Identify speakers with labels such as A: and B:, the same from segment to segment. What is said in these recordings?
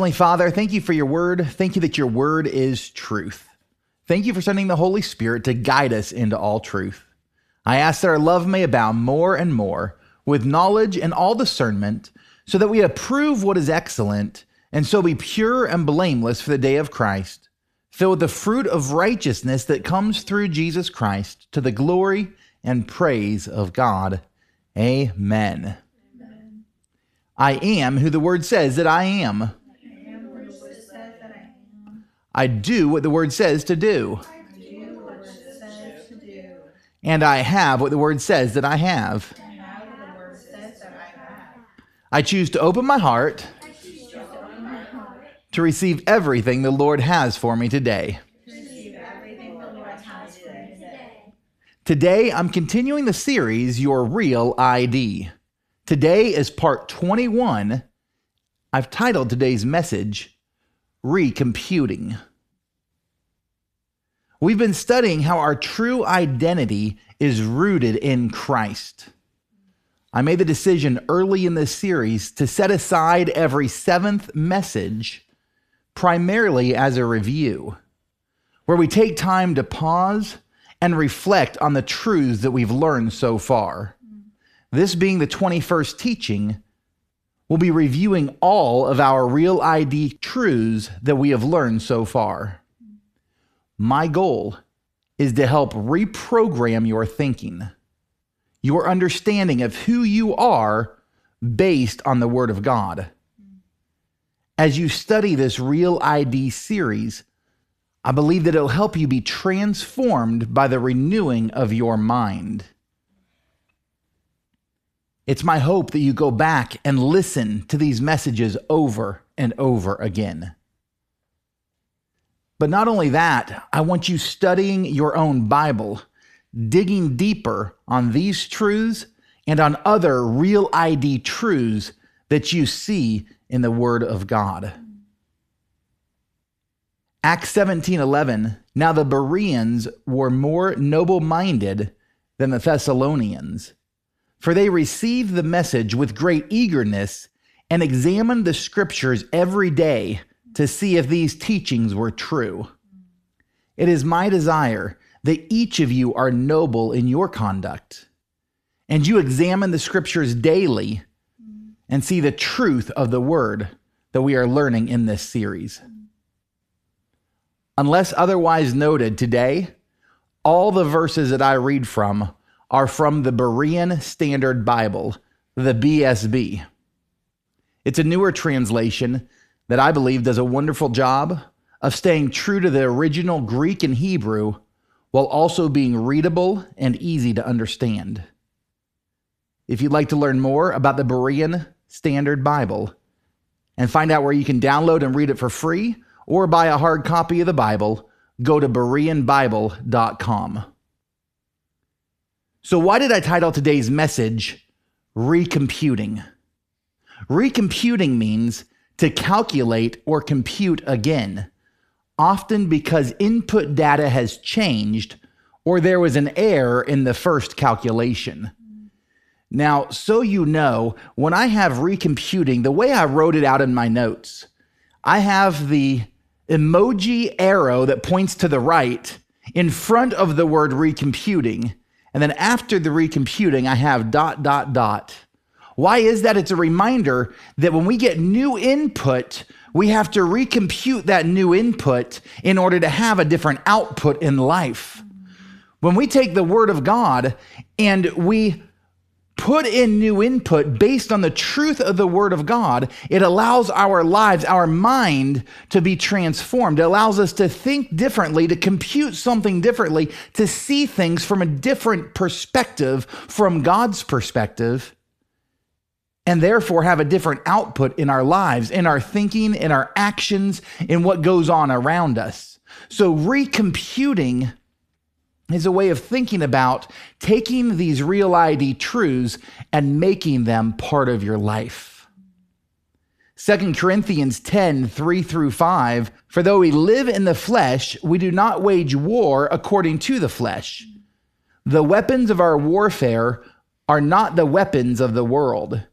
A: Heavenly Father, thank you for your word. Thank you that your word is truth. Thank you for sending the Holy Spirit to guide us into all truth. I ask that our love may abound more and more with knowledge and all discernment, so that we approve what is excellent and so be pure and blameless for the day of Christ, filled with the fruit of righteousness that comes through Jesus Christ to the glory and praise of God. Amen. Amen. I am who the word says that I am. I do what the word says to do. And I have what the word says that I have. I choose to open my heart to receive everything the Lord has for me today. Today, I'm continuing the series, Your Real ID. Today is part 21. I've titled today's message, Recomputing. We've been studying how our true identity is rooted in Christ. I made the decision early in this series to set aside every seventh message primarily as a review, where we take time to pause and reflect on the truths that we've learned so far. This being the 21st teaching, we'll be reviewing all of our real ID truths that we have learned so far. My goal is to help reprogram your thinking, your understanding of who you are based on the Word of God. As you study this Real ID series, I believe that it'll help you be transformed by the renewing of your mind. It's my hope that you go back and listen to these messages over and over again. But not only that, I want you studying your own Bible, digging deeper on these truths and on other real ID truths that you see in the Word of God. Acts 17:11, now the Bereans were more noble-minded than the Thessalonians, for they received the message with great eagerness and examined the scriptures every day to see if these teachings were true. It is my desire that each of you are noble in your conduct, and you examine the scriptures daily and see the truth of the word that we are learning in this series. Unless otherwise noted today, all the verses that I read from are from the Berean Standard Bible, the BSB. It's a newer translation that I believe does a wonderful job of staying true to the original Greek and Hebrew while also being readable and easy to understand. If you'd like to learn more about the Berean Standard Bible and find out where you can download and read it for free or buy a hard copy of the Bible, go to BereanBible.com. So why did I title today's message, Recomputing? Recomputing means to calculate or compute again, often because input data has changed or there was an error in the first calculation. Now, so you know, when I have recomputing, the way I wrote it out in my notes, I have the emoji arrow that points to the right in front of the word recomputing, and then after the recomputing, I have ... Why is that? It's a reminder that when we get new input, we have to recompute that new input in order to have a different output in life. When we take the Word of God and we put in new input based on the truth of the Word of God, it allows our lives, our mind to be transformed. It allows us to think differently, to compute something differently, to see things from a different perspective, from God's perspective, and therefore have a different output in our lives, in our thinking, in our actions, in what goes on around us. So recomputing is a way of thinking about taking these real ID truths and making them part of your life. 2 Corinthians 10:3-5, for though we live in the flesh, we do not wage war according to the flesh. The weapons of our warfare are not the weapons of the world.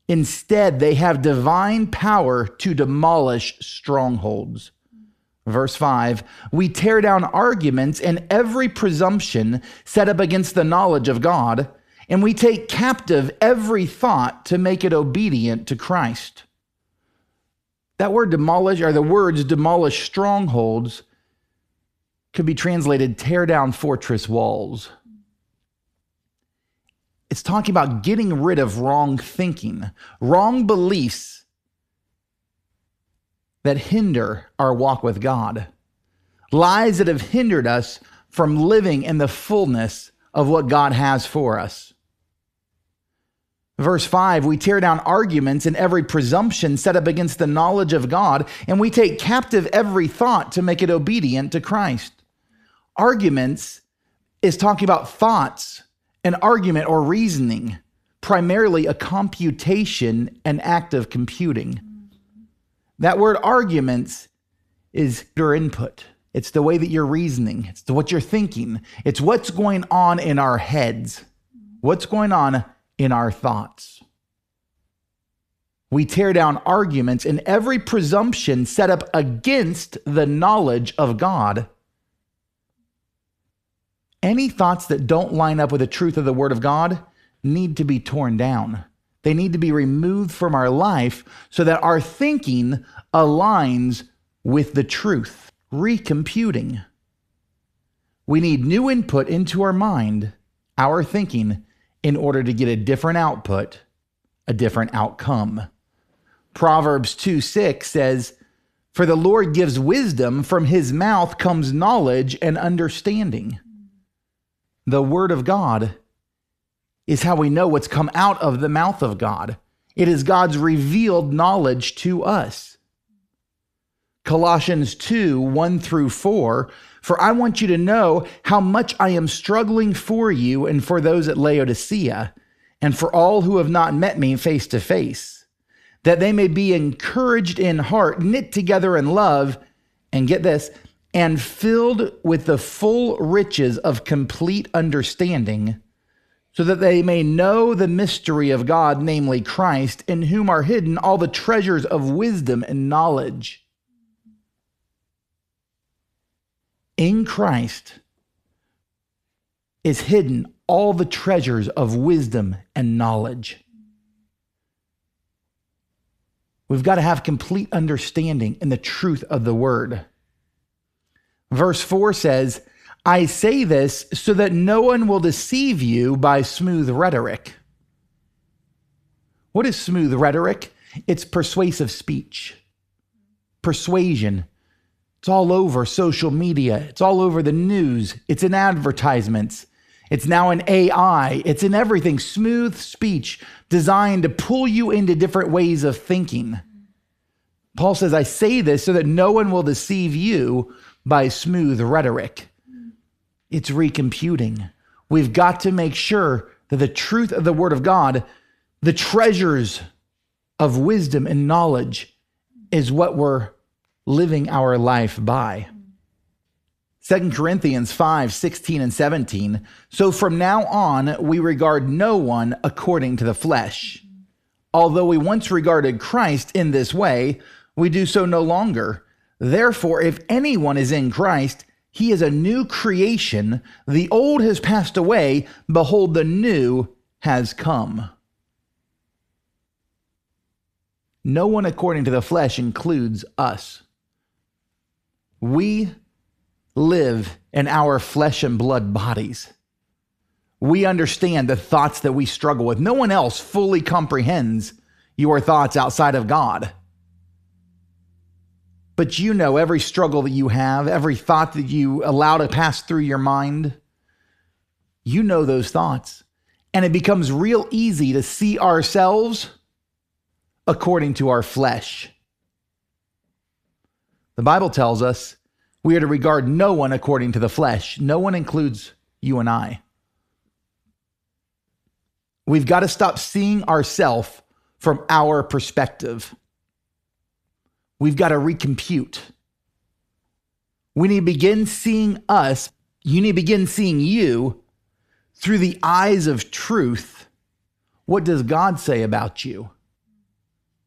A: Instead, they have divine power to demolish strongholds. Verse 5, we tear down arguments and every presumption set up against the knowledge of God, and we take captive every thought to make it obedient to Christ. That word demolish, or the words demolish strongholds, could be translated tear down fortress walls. It's talking about getting rid of wrong thinking, wrong beliefs that hinder our walk with God, lies that have hindered us from living in the fullness of what God has for us. Verse 5, we tear down arguments and every presumption set up against the knowledge of God, and we take captive every thought to make it obedient to Christ. Arguments is talking about thoughts, an argument or reasoning, primarily a computation and act of computing. That word arguments is your input. It's the way that you're reasoning. It's what you're thinking. It's what's going on in our heads. What's going on in our thoughts. We tear down arguments and every presumption set up against the knowledge of God. Any thoughts that don't line up with the truth of the Word of God need to be torn down. They need to be removed from our life so that our thinking aligns with the truth. Recomputing. We need new input into our mind, our thinking, in order to get a different output, a different outcome. Proverbs 2:6 says, "For the Lord gives wisdom, from his mouth comes knowledge and understanding." The Word of God is how we know what's come out of the mouth of God. It is God's revealed knowledge to us. Colossians 2:1-4, "For I want you to know how much I am struggling for you and for those at Laodicea, and for all who have not met me face to face, that they may be encouraged in heart, knit together in love," and get this, "and filled with the full riches of complete understanding, so that they may know the mystery of God, namely Christ, in whom are hidden all the treasures of wisdom and knowledge." In Christ is hidden all the treasures of wisdom and knowledge. We've got to have complete understanding in the truth of the Word. Verse 4 says, "I say this so that no one will deceive you by smooth rhetoric." What is smooth rhetoric? It's persuasive speech, persuasion. It's all over social media. It's all over the news. It's in advertisements. It's now in AI. It's in everything. Smooth speech designed to pull you into different ways of thinking. Paul says, "I say this so that no one will deceive you by smooth rhetoric." It's recomputing. We've got to make sure that the truth of the Word of God, the treasures of wisdom and knowledge, is what we're living our life by. 2 Corinthians 5:16-17. "So from now on, we regard no one according to the flesh. Although we once regarded Christ in this way, we do so no longer. Therefore, if anyone is in Christ, he is a new creation. The old has passed away. Behold, the new has come." No one according to the flesh includes us. We live in our flesh and blood bodies. We understand the thoughts that we struggle with. No one else fully comprehends your thoughts outside of God. But you know every struggle that you have, every thought that you allow to pass through your mind. You know those thoughts. And it becomes real easy to see ourselves according to our flesh. The Bible tells us we are to regard no one according to the flesh. No one includes you and I. We've got to stop seeing ourselves from our perspective. We've got to recompute. We need to begin seeing us. You need to begin seeing you through the eyes of truth. What does God say about you?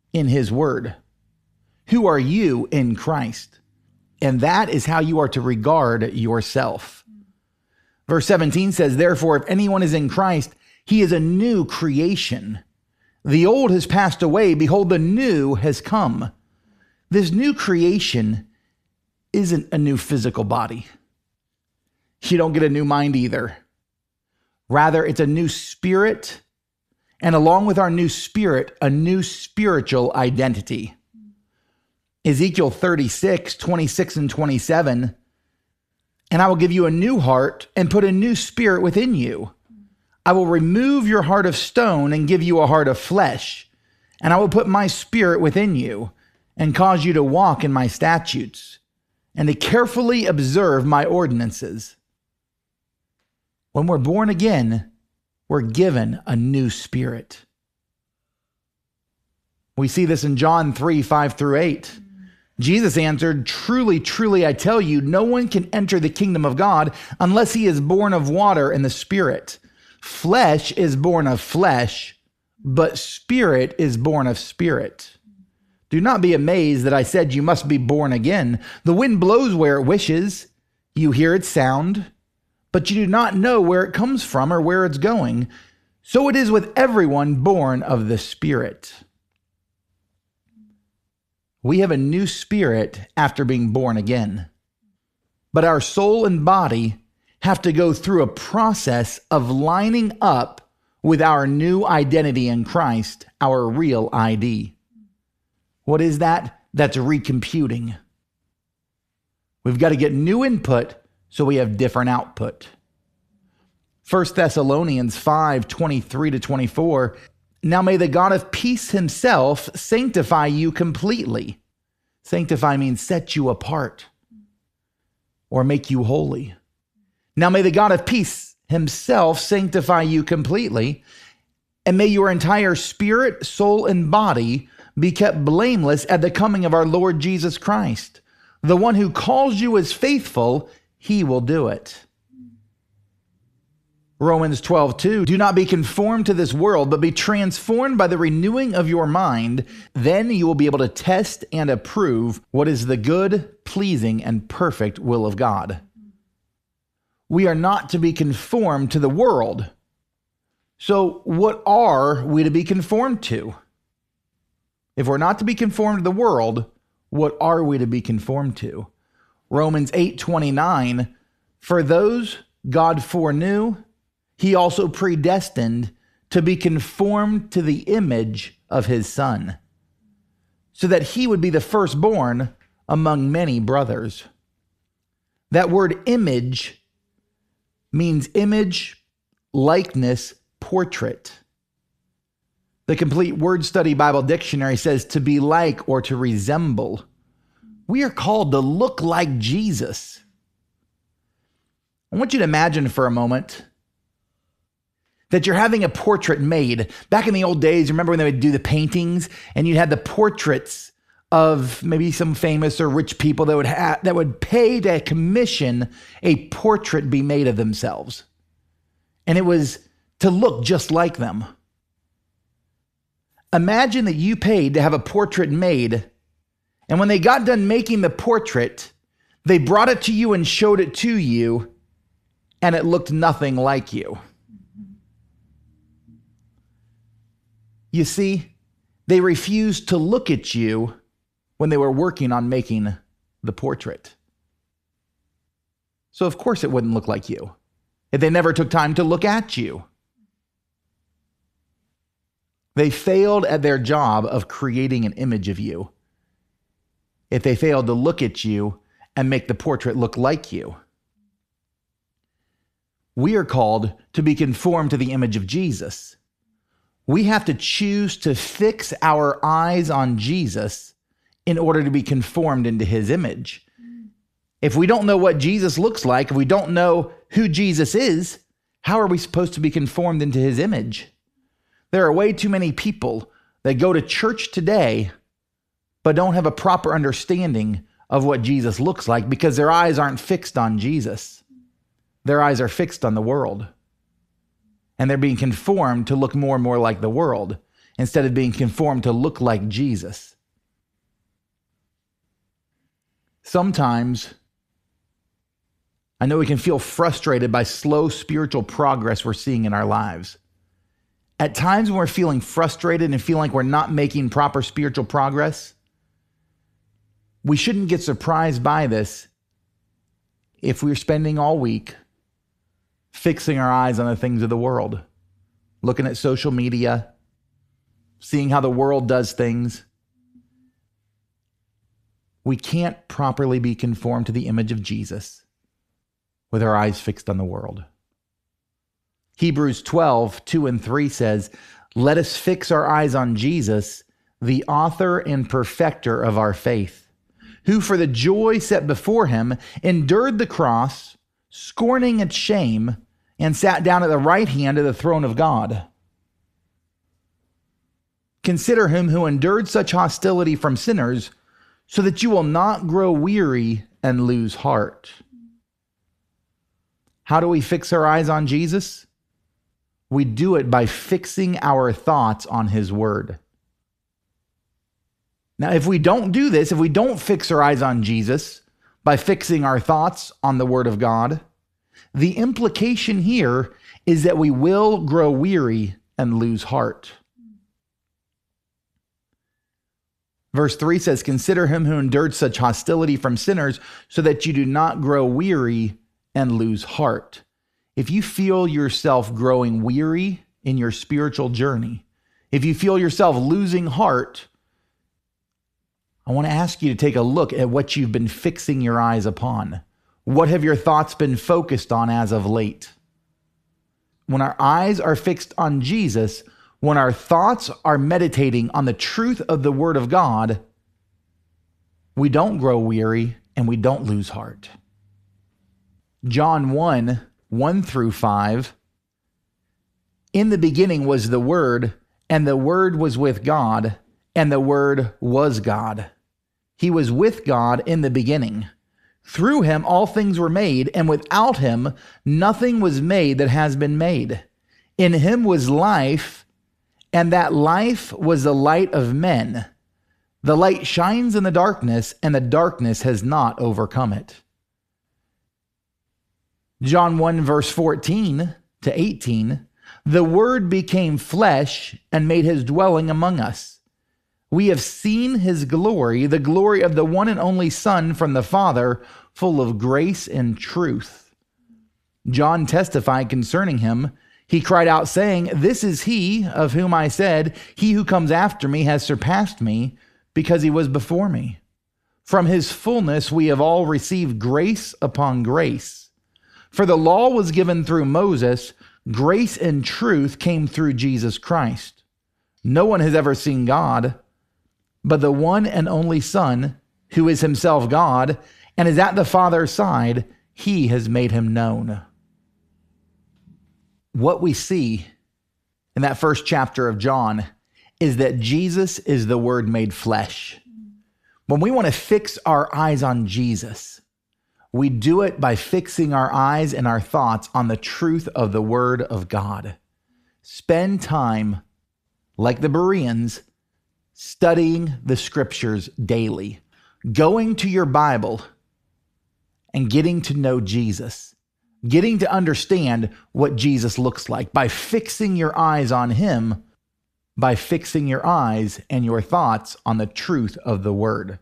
A: in his word. Who are you in Christ? And that is how you are to regard yourself. Verse 17 says, therefore, if anyone is in Christ, he is a new creation. The old has passed away. Behold, the new has come. This new creation isn't a new physical body. You don't get a new mind either. Rather, it's a new spirit, and along with our new spirit, a new spiritual identity. Ezekiel 36, 26 and 27, and I will give you a new heart and put a new spirit within you. I will remove your heart of stone and give you a heart of flesh, and I will put my spirit within you and cause you to walk in my statutes and to carefully observe my ordinances. When we're born again, we're given a new spirit. We see this in John 3, 5 through 8. Jesus answered, truly, truly, I tell you, no one can enter the kingdom of God unless he is born of water and the Spirit. Flesh is born of flesh, but spirit is born of spirit. Do not be amazed that I said you must be born again. The wind blows where it wishes. You hear its sound, but you do not know where it comes from or where it's going. So it is with everyone born of the Spirit. We have a new spirit after being born again. But our soul and body have to go through a process of lining up with our new identity in Christ, our real ID. What is that? That's recomputing. We've got to get new input so we have different output. 1 Thessalonians 5, 23 to 24. Now may the God of peace himself sanctify you completely. Sanctify means set you apart or make you holy. Now may the God of peace himself sanctify you completely, and may your entire spirit, soul, and body be kept blameless at the coming of our Lord Jesus Christ. The one who calls you is faithful, he will do it. Romans 12:2, do not be conformed to this world, but be transformed by the renewing of your mind. Then you will be able to test and approve what is the good, pleasing, and perfect will of God. We are not to be conformed to the world. So what are we to be conformed to? If we're not to be conformed to the world, what are we to be conformed to? Romans 8:29, for those God foreknew, he also predestined to be conformed to the image of his Son, so that he would be the firstborn among many brothers. That word image means image, likeness, portrait. The Complete Word Study Bible Dictionary says to be like or to resemble. We are called to look like Jesus. I want you to imagine for a moment that you're having a portrait made. Back in the old days, remember when they would do the paintings and you'd have the portraits of maybe some famous or rich people that would pay to commission a portrait be made of themselves. And it was to look just like them. Imagine that you paid to have a portrait made, and when they got done making the portrait, they brought it to you and showed it to you, and it looked nothing like you. You see, they refused to look at you when they were working on making the portrait. So of course it wouldn't look like you if they never took time to look at you. They failed at their job of creating an image of you if they failed to look at you and make the portrait look like you. We are called to be conformed to the image of Jesus. We have to choose to fix our eyes on Jesus in order to be conformed into his image. If we don't know what Jesus looks like, if we don't know who Jesus is, how are we supposed to be conformed into his image? There are way too many people that go to church today but don't have a proper understanding of what Jesus looks like because their eyes aren't fixed on Jesus. Their eyes are fixed on the world. And they're being conformed to look more and more like the world. instead of being conformed to look like Jesus. Sometimes, I know we can feel frustrated by slow spiritual progress we're seeing in our lives. At times when we're feeling frustrated and feel like we're not making proper spiritual progress, we shouldn't get surprised by this if we're spending all week fixing our eyes on the things of the world, looking at social media, seeing how the world does things. We can't properly be conformed to the image of Jesus with our eyes fixed on the world. Hebrews 12:2-3 says, "Let us fix our eyes on Jesus, the author and perfecter of our faith, who for the joy set before him endured the cross, scorning its shame, and sat down at the right hand of the throne of God. Consider him who endured such hostility from sinners, so that you will not grow weary and lose heart." How do we fix our eyes on Jesus? We do it by fixing our thoughts on his word. Now, if we don't do this, if we don't fix our eyes on Jesus by fixing our thoughts on the word of God, the implication here is that we will grow weary and lose heart. Verse 3 says, "Consider him who endured such hostility from sinners, so that you do not grow weary and lose heart." If you feel yourself growing weary in your spiritual journey, if you feel yourself losing heart, I want to ask you to take a look at what you've been fixing your eyes upon. What have your thoughts been focused on as of late? When our eyes are fixed on Jesus, when our thoughts are meditating on the truth of the Word of God, we don't grow weary and we don't lose heart. John 1:1-5, "In the beginning was the Word, and the Word was with God, and the Word was God. He was with God in the beginning. Through him all things were made, and without him nothing was made that has been made. In him was life, and that life was the light of men. The light shines in the darkness, and the darkness has not overcome it." John 1:14-18, "The Word became flesh and made his dwelling among us. We have seen his glory, the glory of the one and only Son from the Father, full of grace and truth. John testified concerning him. He cried out, saying, 'This is he of whom I said, he who comes after me has surpassed me, because he was before me. From his fullness we have all received grace upon grace. For the law was given through Moses, grace and truth came through Jesus Christ. No one has ever seen God, but the one and only Son, who is himself God and is at the Father's side, he has made him known.'" What we see in that first chapter of John is that Jesus is the Word made flesh. When we want to fix our eyes on Jesus, we do it by fixing our eyes and our thoughts on the truth of the Word of God. Spend time, like the Bereans, studying the Scriptures daily, going to your Bible and getting to know Jesus, getting to understand what Jesus looks like by fixing your eyes on him, by fixing your eyes and your thoughts on the truth of the Word.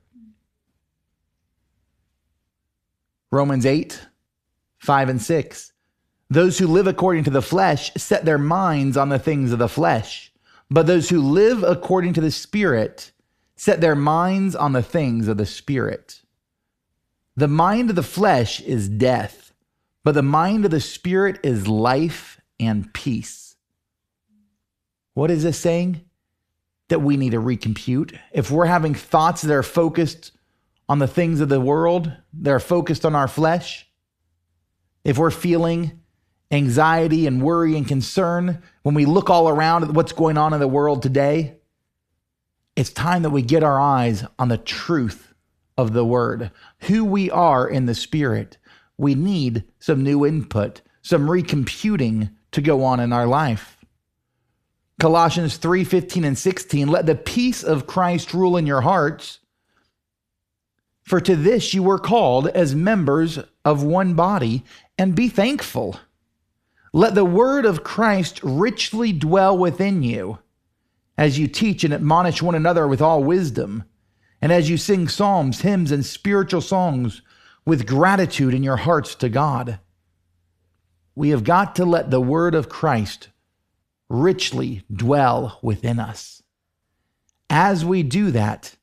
A: Romans 8:5-6. "Those who live according to the flesh set their minds on the things of the flesh, but those who live according to the Spirit set their minds on the things of the Spirit. The mind of the flesh is death, but the mind of the Spirit is life and peace." What is this saying? That we need to recompute. If we're having thoughts that are focused on the things of the world, that are focused on our flesh, if we're feeling anxiety and worry and concern when we look all around at what's going on in the world today, it's time that we get our eyes on the truth of the Word, who we are in the Spirit. We need some new input, some recomputing to go on in our life. Colossians 3:15 and 16, let the peace of Christ rule in your hearts, for to this you were called as members of one body, and be thankful. Let the word of Christ richly dwell within you, as you teach and admonish one another with all wisdom, and as you sing psalms, hymns, and spiritual songs with gratitude in your hearts to God. We have got to let the word of Christ richly dwell within us. As we do that,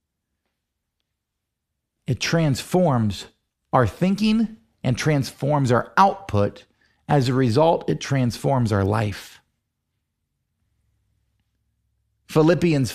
A: it transforms our thinking and transforms our output. As a result, it transforms our life. Philippians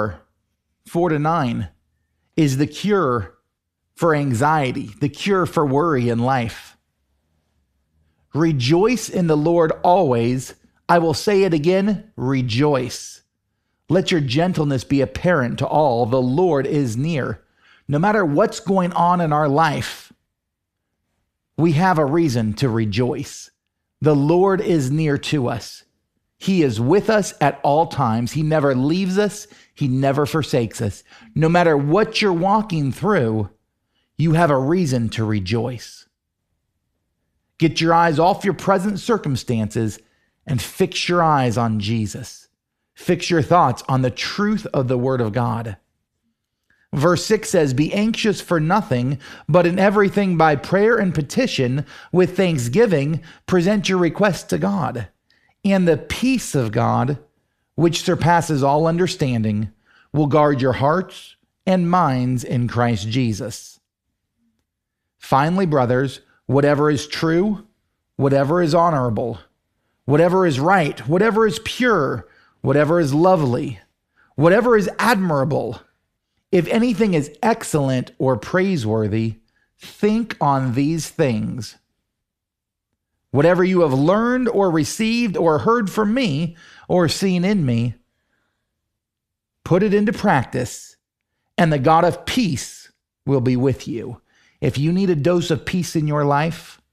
A: 4:4-9 is the cure for anxiety, the cure for worry in life. Rejoice in the Lord always. I will say it again, rejoice. Let your gentleness be apparent to all. The Lord is near. No matter what's going on in our life, we have a reason to rejoice. The Lord is near to us. He is with us at all times. He never leaves us. He never forsakes us. No matter what you're walking through, you have a reason to rejoice. Get your eyes off your present circumstances and fix your eyes on Jesus. Fix your thoughts on the truth of the Word of God. Verse 6 says, be anxious for nothing, but in everything by prayer and petition, with thanksgiving, present your requests to God. And the peace of God, which surpasses all understanding, will guard your hearts and minds in Christ Jesus. Finally, brothers, whatever is true, whatever is honorable, whatever is right, whatever is pure, whatever is lovely, whatever is admirable, if anything is excellent or praiseworthy, think on these things. Whatever you have learned or received or heard from me or seen in me, put it into practice, and the God of peace will be with you. If you need a dose of peace in your life,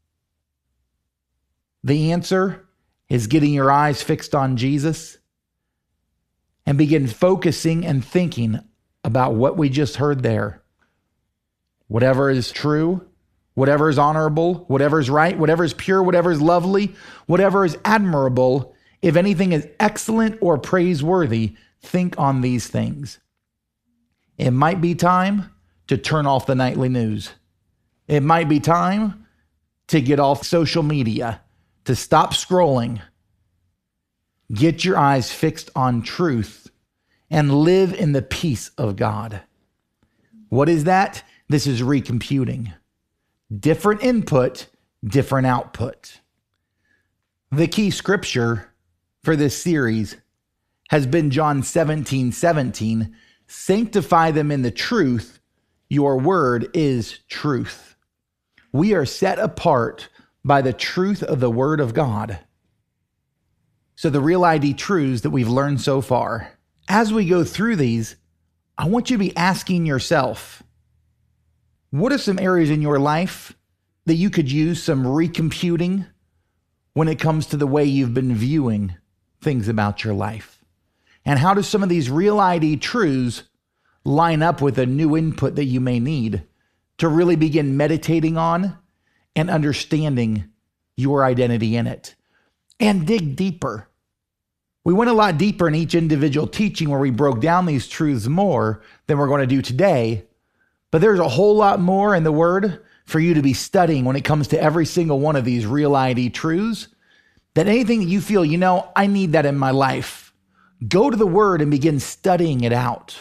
A: the answer is getting your eyes fixed on Jesus and begin focusing and thinking about what we just heard there. Whatever is true, whatever is honorable, whatever is right, whatever is pure, whatever is lovely, whatever is admirable, if anything is excellent or praiseworthy, think on these things. It might be time to turn off the nightly news. It might be time to get off social media, to stop scrolling. Get your eyes fixed on truth and live in the peace of God. What is that? This is recomputing. Different input, different output. The key scripture for this series has been John 17:17. Sanctify them in the truth. Your word is truth. We are set apart by the truth of the word of God. So the real ID truths that we've learned so far, as we go through these, I want you to be asking yourself, what are some areas in your life that you could use some recomputing when it comes to the way you've been viewing things about your life? And how do some of these real ID truths line up with a new input that you may need to really begin meditating on and understanding your identity in it? And dig deeper. We went a lot deeper in each individual teaching where we broke down these truths more than we're going to do today. But there's a whole lot more in the Word for you to be studying when it comes to every single one of these real ID truths. That anything that you feel, I need that in my life, go to the Word and begin studying it out.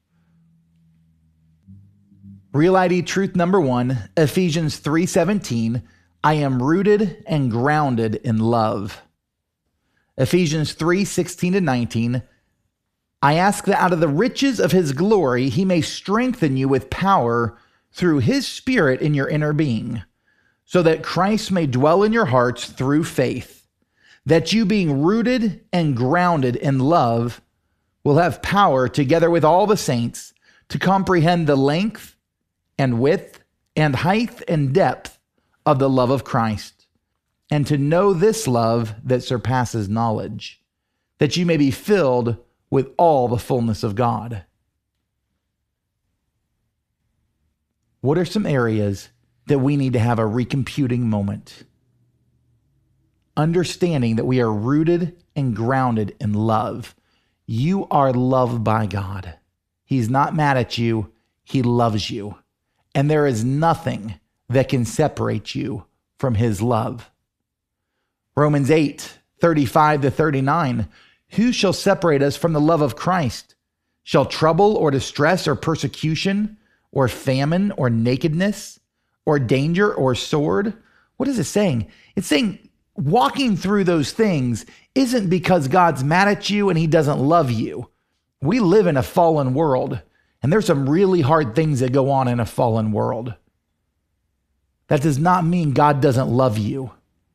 A: Real ID truth number 1, Ephesians 3:17, I am rooted and grounded in love. Ephesians 3:16-19, I ask that out of the riches of his glory, he may strengthen you with power through his Spirit in your inner being, so that Christ may dwell in your hearts through faith, that you being rooted and grounded in love will have power together with all the saints to comprehend the length and width and height and depth of the love of Christ, and to know this love that surpasses knowledge, that you may be filled with all the fullness of God. What are some areas that we need to have a recomputing moment? Understanding that we are rooted and grounded in love. You are loved by God. He's not mad at you. He loves you. And there is nothing that can separate you from his love. Romans 8:35-39. Who shall separate us from the love of Christ? Shall trouble or distress or persecution or famine or nakedness or danger or sword? What is it saying? It's saying walking through those things isn't because God's mad at you and he doesn't love you. We live in a fallen world, and there's some really hard things that go on in a fallen world. That does not mean God doesn't love you.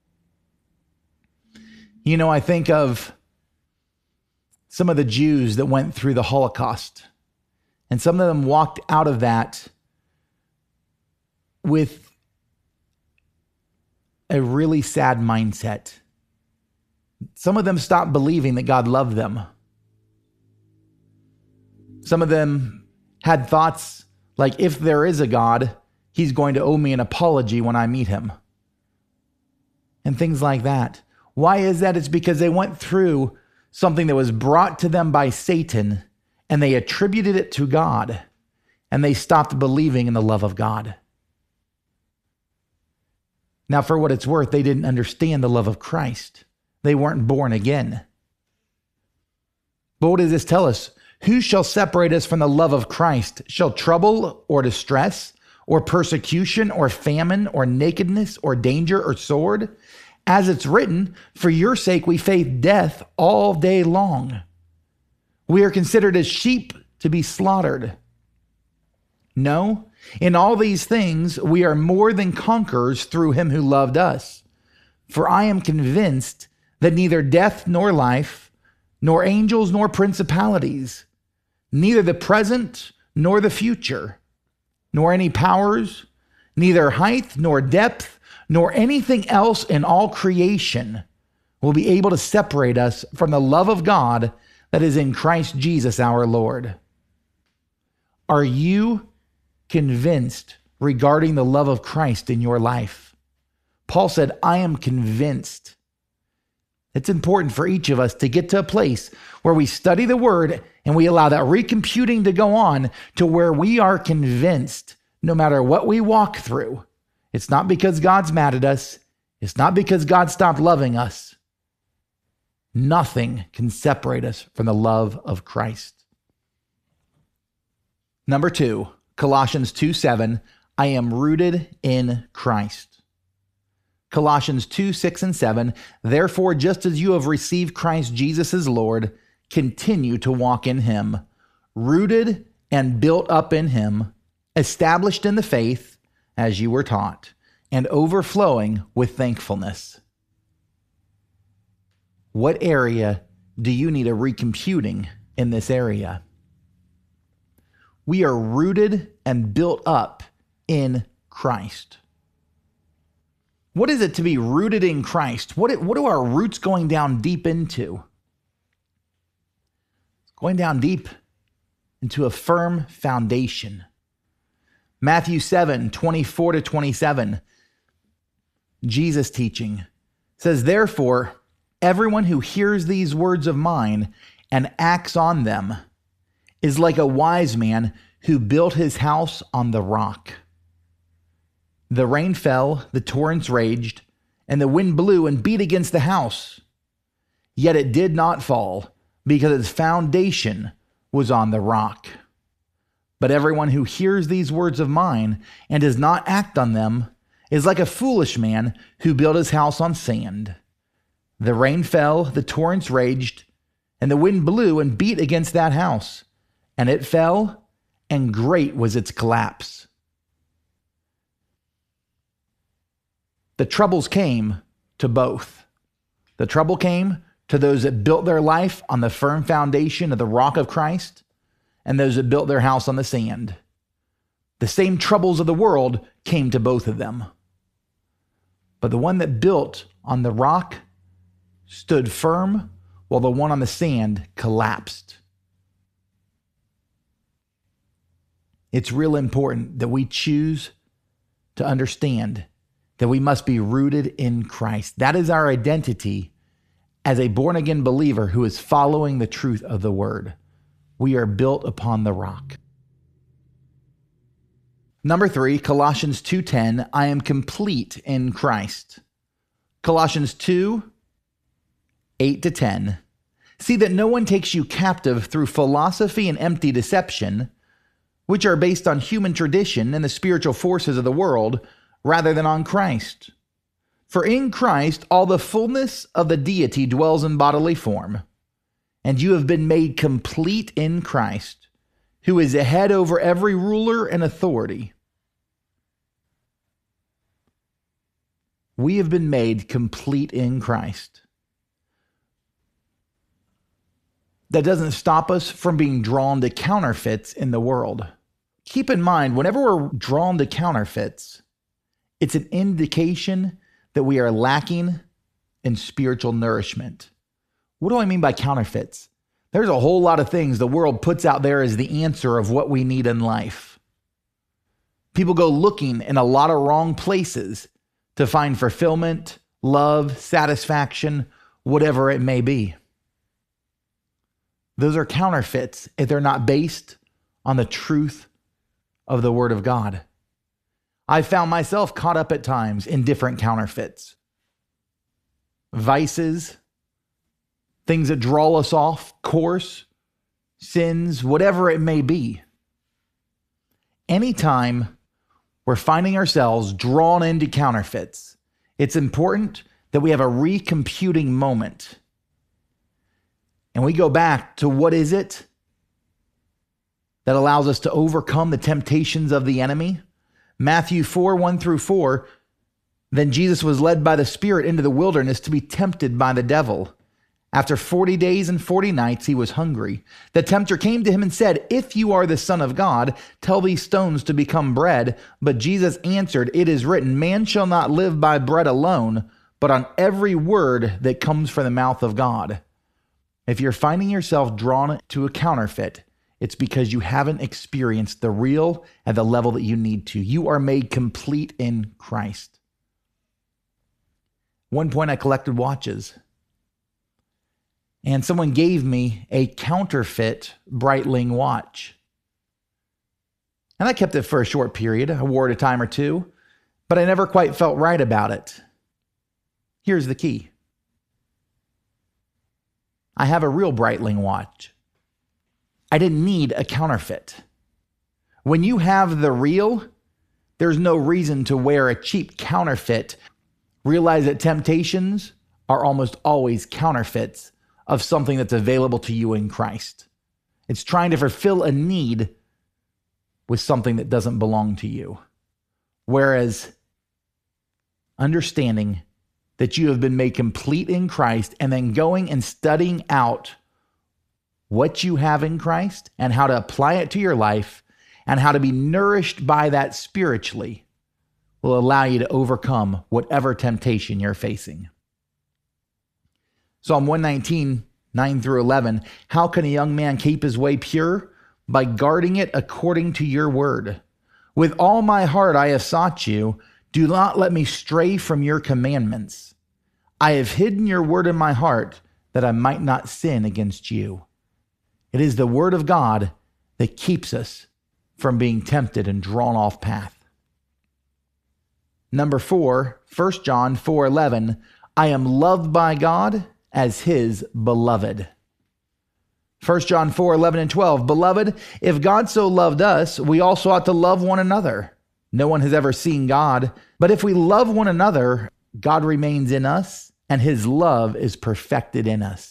A: You know, I think of some of the Jews that went through the Holocaust, and some of them walked out of that with a really sad mindset. Some of them stopped believing that God loved them. Some of them had thoughts like, if there is a God, he's going to owe me an apology when I meet him. And things like that. Why is that? It's because they went through something that was brought to them by Satan, and they attributed it to God, and they stopped believing in the love of God. Now, for what it's worth, they didn't understand the love of Christ. They weren't born again. But what does this tell us? Who shall separate us from the love of Christ? Shall trouble or distress or persecution or famine or nakedness or danger or sword? As it's written, for your sake we face death all day long. We are considered as sheep to be slaughtered. No, in all these things we are more than conquerors through him who loved us. For I am convinced that neither death nor life, nor angels nor principalities, neither the present nor the future, nor any powers, neither height nor depth, nor anything else in all creation will be able to separate us from the love of God that is in Christ Jesus our Lord. Are you convinced regarding the love of Christ in your life? Paul said, I am convinced. It's important for each of us to get to a place where we study the word and we allow that recomputing to go on to where we are convinced no matter what we walk through. It's not because God's mad at us. It's not because God stopped loving us. Nothing can separate us from the love of Christ. Number 2, Colossians 2:7, I am rooted in Christ. Colossians 2:6-7, therefore, just as you have received Christ Jesus as Lord, continue to walk in him, rooted and built up in him, established in the faith as you were taught, and overflowing with thankfulness. What area do you need a recomputing in this area? We are rooted and built up in Christ. What is it to be rooted in Christ? What are our roots going down deep into? Going down deep into a firm foundation. Matthew 7:24-27, Jesus teaching says, therefore, everyone who hears these words of mine and acts on them is like a wise man who built his house on the rock. The rain fell, the torrents raged, and the wind blew and beat against the house. Yet it did not fall, because its foundation was on the rock. But everyone who hears these words of mine and does not act on them is like a foolish man who built his house on sand. The rain fell, the torrents raged, and the wind blew and beat against that house, and it fell, and great was its collapse. The troubles came to both. The trouble came to those that built their life on the firm foundation of the rock of Christ, and those that built their house on the sand. The same troubles of the world came to both of them. But the one that built on the rock stood firm, while the one on the sand collapsed. It's real important that we choose to understand that we must be rooted in Christ. That is our identity as a born-again believer who is following the truth of the word. We are built upon the rock. Number 3, Colossians 2:10, I am complete in Christ. Colossians 2:8-10, see that no one takes you captive through philosophy and empty deception, which are based on human tradition and the spiritual forces of the world, rather than on Christ. For in Christ all the fullness of the deity dwells in bodily form, and you have been made complete in Christ, who is the head over every ruler and authority. We have been made complete in Christ. That doesn't stop us from being drawn to counterfeits in the world. Keep in mind, whenever we're drawn to counterfeits, it's an indication that we are lacking in spiritual nourishment. What do I mean by counterfeits? There's a whole lot of things the world puts out there as the answer of what we need in life. People go looking in a lot of wrong places to find fulfillment, love, satisfaction, whatever it may be. Those are counterfeits if they're not based on the truth of the Word of God. I found myself caught up at times in different counterfeits. Vices, things that draw us off course, sins, whatever it may be. Anytime we're finding ourselves drawn into counterfeits, it's important that we have a recomputing moment. And we go back to what is it that allows us to overcome the temptations of the enemy? Matthew 4:1-4, then Jesus was led by the Spirit into the wilderness to be tempted by the devil. After 40 days and 40 nights, he was hungry. The tempter came to him and said, if you are the Son of God, tell these stones to become bread. But Jesus answered, it is written, man shall not live by bread alone, but on every word that comes from the mouth of God. If you're finding yourself drawn to a counterfeit, it's because you haven't experienced the real at the level that you need to. You are made complete in Christ. One point I collected watches, and someone gave me a counterfeit Breitling watch. And I kept it for a short period. I wore it a time or two, but I never quite felt right about it. Here's the key. I have a real Breitling watch. I didn't need a counterfeit. When you have the real, there's no reason to wear a cheap counterfeit. Realize that temptations are almost always counterfeits of something that's available to you in Christ. It's trying to fulfill a need with something that doesn't belong to you. Whereas understanding that you have been made complete in Christ and then going and studying out what you have in Christ and how to apply it to your life and how to be nourished by that spiritually will allow you to overcome whatever temptation you're facing. Psalm 119, 9-11, how can a young man keep his way pure? By guarding it according to your word. With all my heart I have sought you. Do not let me stray from your commandments. I have hidden your word in my heart that I might not sin against you. It is the word of God that keeps us from being tempted and drawn off path. Number 4, 1 John 4:11, I am loved by God as his beloved. 1 John 4:11-12, beloved, if God so loved us, we also ought to love one another. No one has ever seen God, but if we love one another, God remains in us and his love is perfected in us.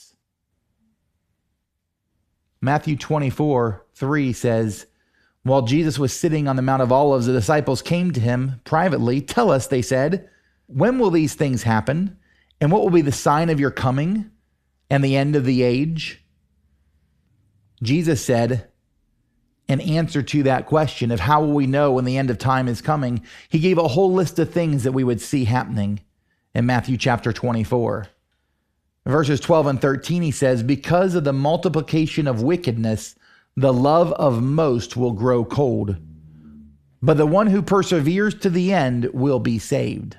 A: Matthew 24:3 says, while Jesus was sitting on the Mount of Olives, the disciples came to him privately. Tell us, they said, when will these things happen? And what will be the sign of your coming and the end of the age? Jesus said, in answer to that question of how will we know when the end of time is coming, he gave a whole list of things that we would see happening in Matthew chapter 24. Verses 12 and 13, he says, because of the multiplication of wickedness, the love of most will grow cold, but the one who perseveres to the end will be saved.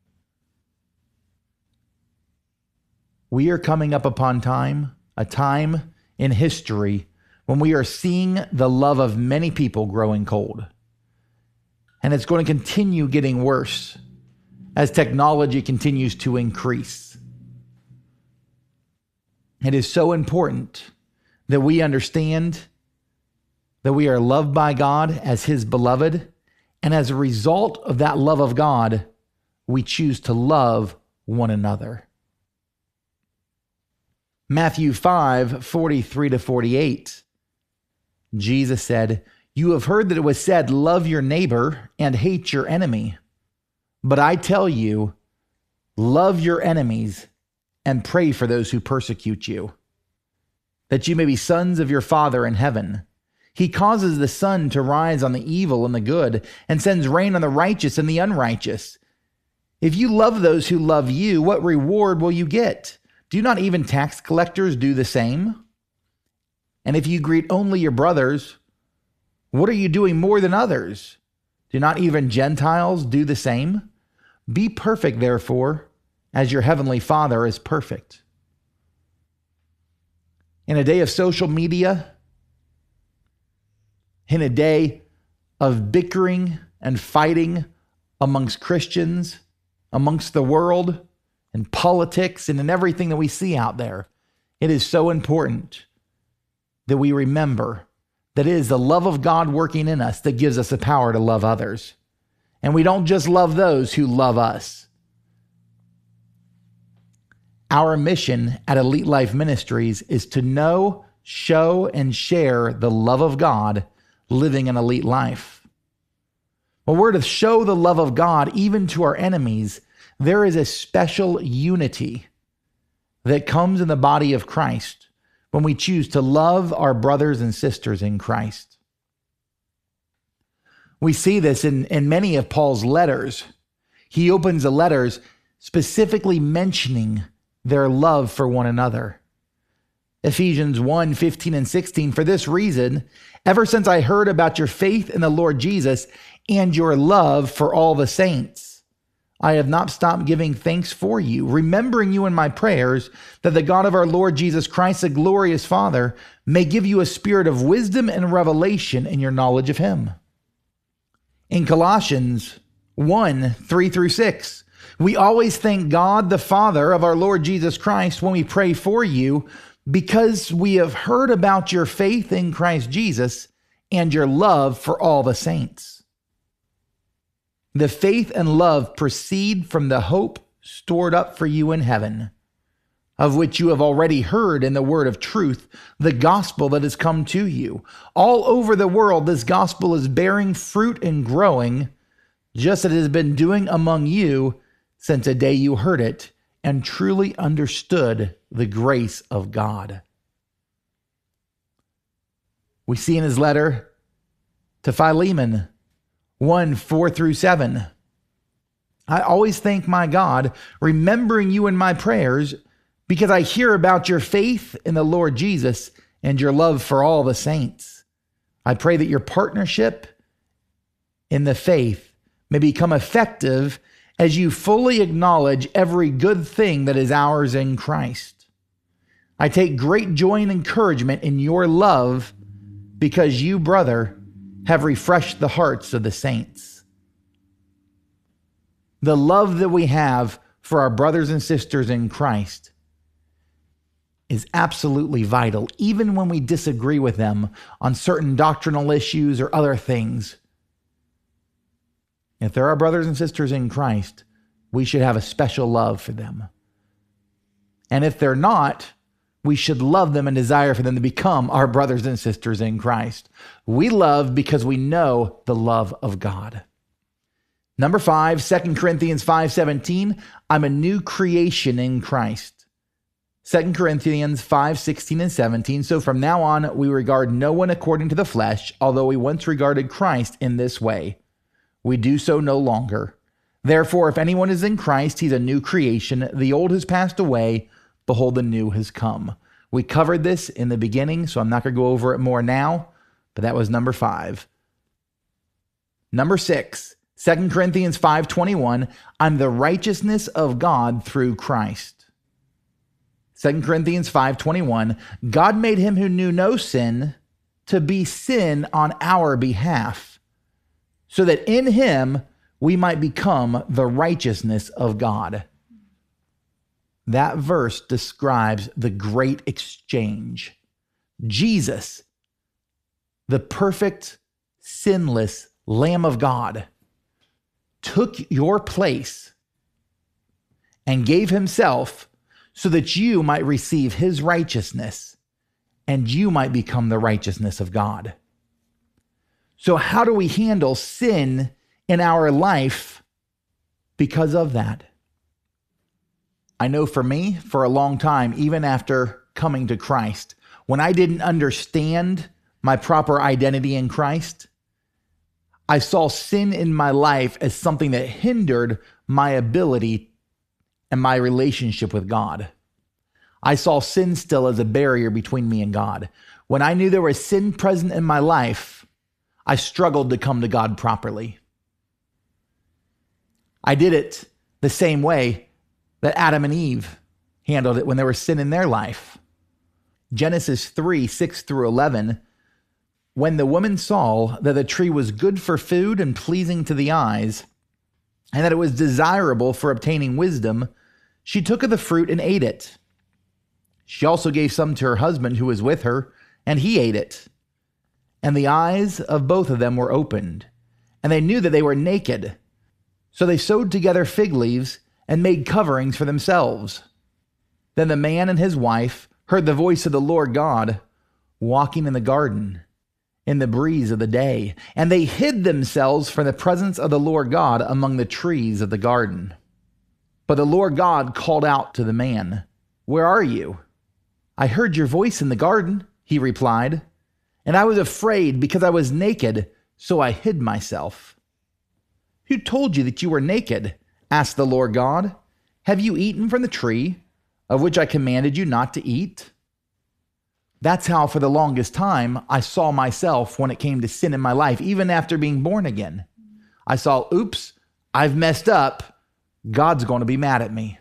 A: We are coming up upon a time in history when we are seeing the love of many people growing cold. And it's going to continue getting worse as technology continues to increase. It is so important that we understand that we are loved by God as his beloved. And as a result of that love of God, we choose to love one another. Matthew 5:43-48. Jesus said, you have heard that it was said, love your neighbor and hate your enemy. But I tell you, love your enemies and pray for those who persecute you, that you may be sons of your Father in heaven. He causes the sun to rise on the evil and the good, and sends rain on the righteous and the unrighteous. If you love those who love you, what reward will you get? Do not even tax collectors do the same? And if you greet only your brothers, what are you doing more than others? Do not even Gentiles do the same? Be perfect, therefore, as your heavenly Father is perfect. In a day of social media, in a day of bickering and fighting amongst Christians, amongst the world, and politics, and in everything that we see out there, it is so important that we remember that it is the love of God working in us that gives us the power to love others. And we don't just love those who love us. Our mission at Elite Life Ministries is to know, show, and share the love of God living an elite life. Well, we're to show the love of God even to our enemies. There is a special unity that comes in the body of Christ when we choose to love our brothers and sisters in Christ. We see this in many of Paul's letters. He opens the letters specifically mentioning their love for one another. Ephesians 1:15-16, for this reason, ever since I heard about your faith in the Lord Jesus and your love for all the saints, I have not stopped giving thanks for you, remembering you in my prayers, that the God of our Lord Jesus Christ, the glorious Father, may give you a spirit of wisdom and revelation in your knowledge of him. In Colossians 1:3-6, we always thank God, the Father of our Lord Jesus Christ, when we pray for you, because we have heard about your faith in Christ Jesus and your love for all the saints. The faith and love proceed from the hope stored up for you in heaven, of which you have already heard in the word of truth, the gospel that has come to you. All over the world, this gospel is bearing fruit and growing, just as it has been doing among you since the day you heard it and truly understood the grace of God. We see in his letter to Philemon 1:4-7. I always thank my God, remembering you in my prayers, because I hear about your faith in the Lord Jesus and your love for all the saints. I pray that your partnership in the faith may become effective as you fully acknowledge every good thing that is ours in Christ. I take great joy and encouragement in your love, because you, brother, have refreshed the hearts of the saints. The love that we have for our brothers and sisters in Christ is absolutely vital, even when we disagree with them on certain doctrinal issues or other things. If they're our brothers and sisters in Christ, we should have a special love for them. And if they're not, we should love them and desire for them to become our brothers and sisters in Christ. We love because we know the love of God. Number 5, 2 Corinthians 5:17, I'm a new creation in Christ. 2 Corinthians 5:16-17, so from now on, we regard no one according to the flesh, although we once regarded Christ in this way. We do so no longer. Therefore, if anyone is in Christ, he's a new creation. The old has passed away. behold, the new has come. We covered this in the beginning, so I'm not going to go over it more now, but that was number 5. Number 6, 2 Corinthians 5:21, I'm the righteousness of God through Christ. 2 Corinthians 5:21, God made him who knew no sin to be sin on our behalf, so that in him we might become the righteousness of God. That verse describes the great exchange. Jesus, the perfect, sinless Lamb of God, took your place and gave himself so that you might receive his righteousness and you might become the righteousness of God. So how do we handle sin in our life because of that? I know for me, for a long time, even after coming to Christ, when I didn't understand my proper identity in Christ, I saw sin in my life as something that hindered my ability and my relationship with God. I saw sin still as a barrier between me and God. When I knew there was sin present in my life, I struggled to come to God properly. I did it the same way that Adam and Eve handled it when there was sin in their life. Genesis 3:6-11, when the woman saw that the tree was good for food and pleasing to the eyes, and that it was desirable for obtaining wisdom, she took of the fruit and ate it. She also gave some to her husband who was with her, and he ate it. And the eyes of both of them were opened, and they knew that they were naked. So they sewed together fig leaves and made coverings for themselves. Then the man and his wife heard the voice of the Lord God walking in the garden in the breeze of the day, and they hid themselves from the presence of the Lord God among the trees of the garden. But the Lord God called out to the man, "Where are you?" "I heard your voice in the garden," he replied, "and I was afraid because I was naked, so I hid myself." "Who told you that you were naked?" asked the Lord God. "Have you eaten from the tree of which I commanded you not to eat?" That's how for the longest time I saw myself when it came to sin in my life, even after being born again. I saw, oops, I've messed up. God's going to be mad at me.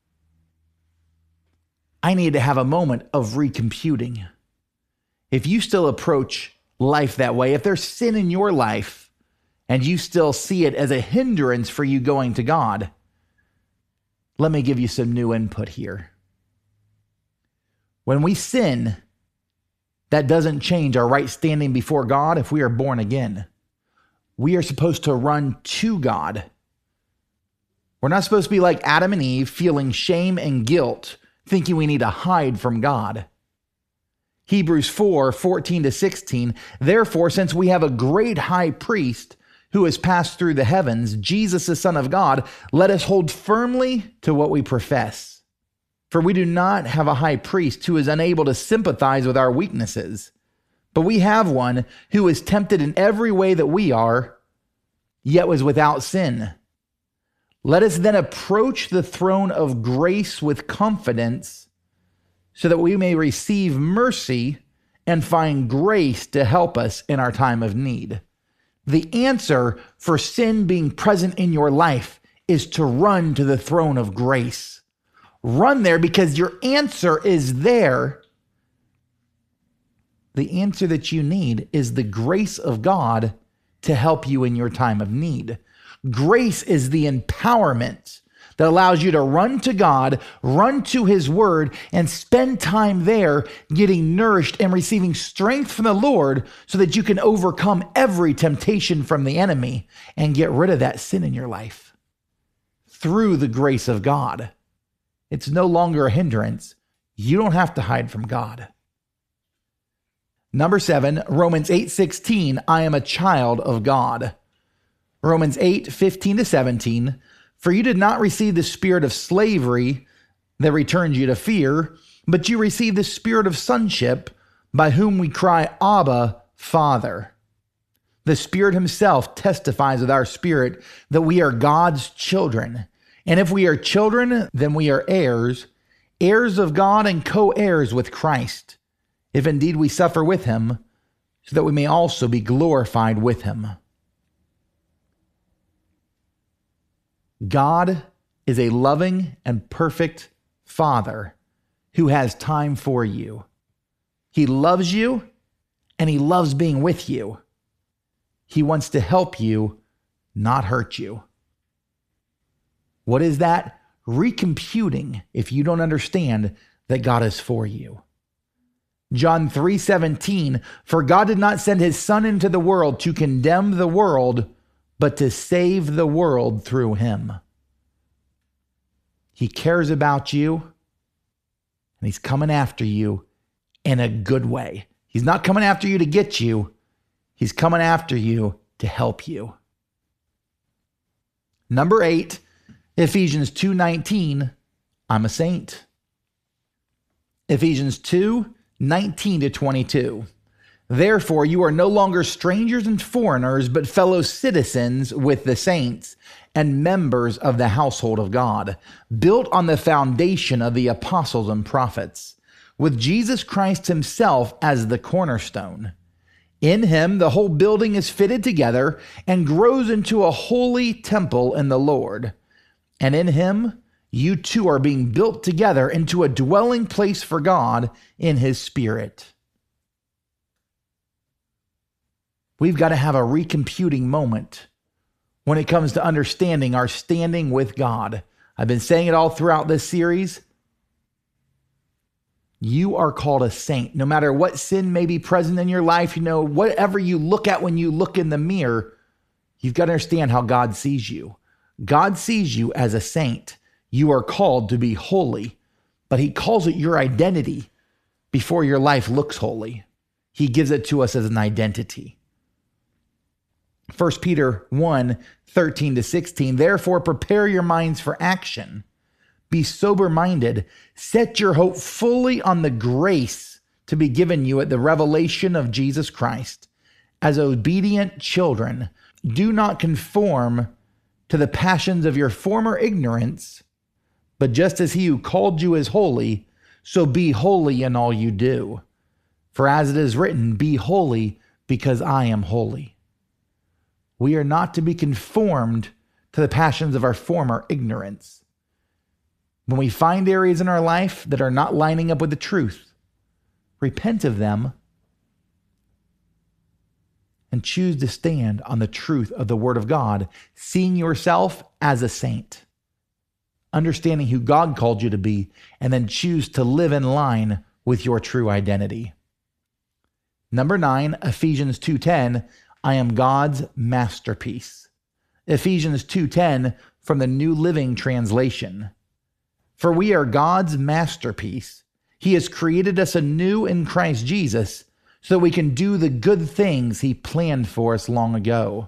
A: I need to have a moment of recomputing. If you still approach life that way, if there's sin in your life, and you still see it as a hindrance for you going to God, let me give you some new input here. When we sin, that doesn't change our right standing before God if we are born again. We are supposed to run to God. We're not supposed to be like Adam and Eve, feeling shame and guilt, thinking we need to hide from God. Hebrews 4:14-16, therefore, since we have a great high priest who has passed through the heavens, Jesus, the Son of God, let us hold firmly to what we profess. For we do not have a high priest who is unable to sympathize with our weaknesses, but we have one who is tempted in every way that we are, yet was without sin. Let us then approach the throne of grace with confidence, so that we may receive mercy and find grace to help us in our time of need. The answer for sin being present in your life is to run to the throne of grace. Run there because your answer is there. The answer that you need is the grace of God to help you in your time of need. Grace is the empowerment that allows you to run to God, run to his word, and spend time there getting nourished and receiving strength from the Lord so that you can overcome every temptation from the enemy and get rid of that sin in your life through the grace of God. It's no longer a hindrance. You don't have to hide from God. Number 7, Romans 8:16, I am a child of God. Romans 8:15-17, for you did not receive the spirit of slavery that returns you to fear, but you received the spirit of sonship, by whom we cry, Abba, Father. The Spirit himself testifies with our spirit that we are God's children. And if we are children, then we are heirs, heirs of God and co-heirs with Christ, if indeed we suffer with him, so that we may also be glorified with him. God is a loving and perfect Father who has time for you. He loves you and he loves being with you. He wants to help you, not hurt you. What is that? Recomputing if you don't understand that God is for you. John 3:17, for God did not send his Son into the world to condemn the world, but to save the world through him. He cares about you, and he's coming after you in a good way. He's not coming after you to get you. He's coming after you to help you. Number 8, Ephesians 2:19, I'm a saint. Ephesians 2:19-22. Therefore, you are no longer strangers and foreigners, but fellow citizens with the saints and members of the household of God, built on the foundation of the apostles and prophets, with Jesus Christ himself as the cornerstone. In him, the whole building is fitted together and grows into a holy temple in the Lord. And in him, you too are being built together into a dwelling place for God in his Spirit. We've got to have a recomputing moment when it comes to understanding our standing with God. I've been saying it all throughout this series. You are called a saint. No matter what sin may be present in your life, whatever you look at when you look in the mirror, you've got to understand how God sees you. God sees you as a saint. You are called to be holy, but he calls it your identity before your life looks holy. He gives it to us as an identity. 1 Peter 1:13-16, therefore prepare your minds for action. Be sober-minded. Set your hope fully on the grace to be given you at the revelation of Jesus Christ. As obedient children, do not conform to the passions of your former ignorance, but just as he who called you is holy, so be holy in all you do. For as it is written, be holy because I am holy. We are not to be conformed to the passions of our former ignorance. When we find areas in our life that are not lining up with the truth, repent of them and choose to stand on the truth of the Word of God, seeing yourself as a saint, understanding who God called you to be, and then choose to live in line with your true identity. Number 9, Ephesians 2:10, I am God's masterpiece. Ephesians 2:10 from the New Living Translation. For we are God's masterpiece. He has created us anew in Christ Jesus so that we can do the good things he planned for us long ago.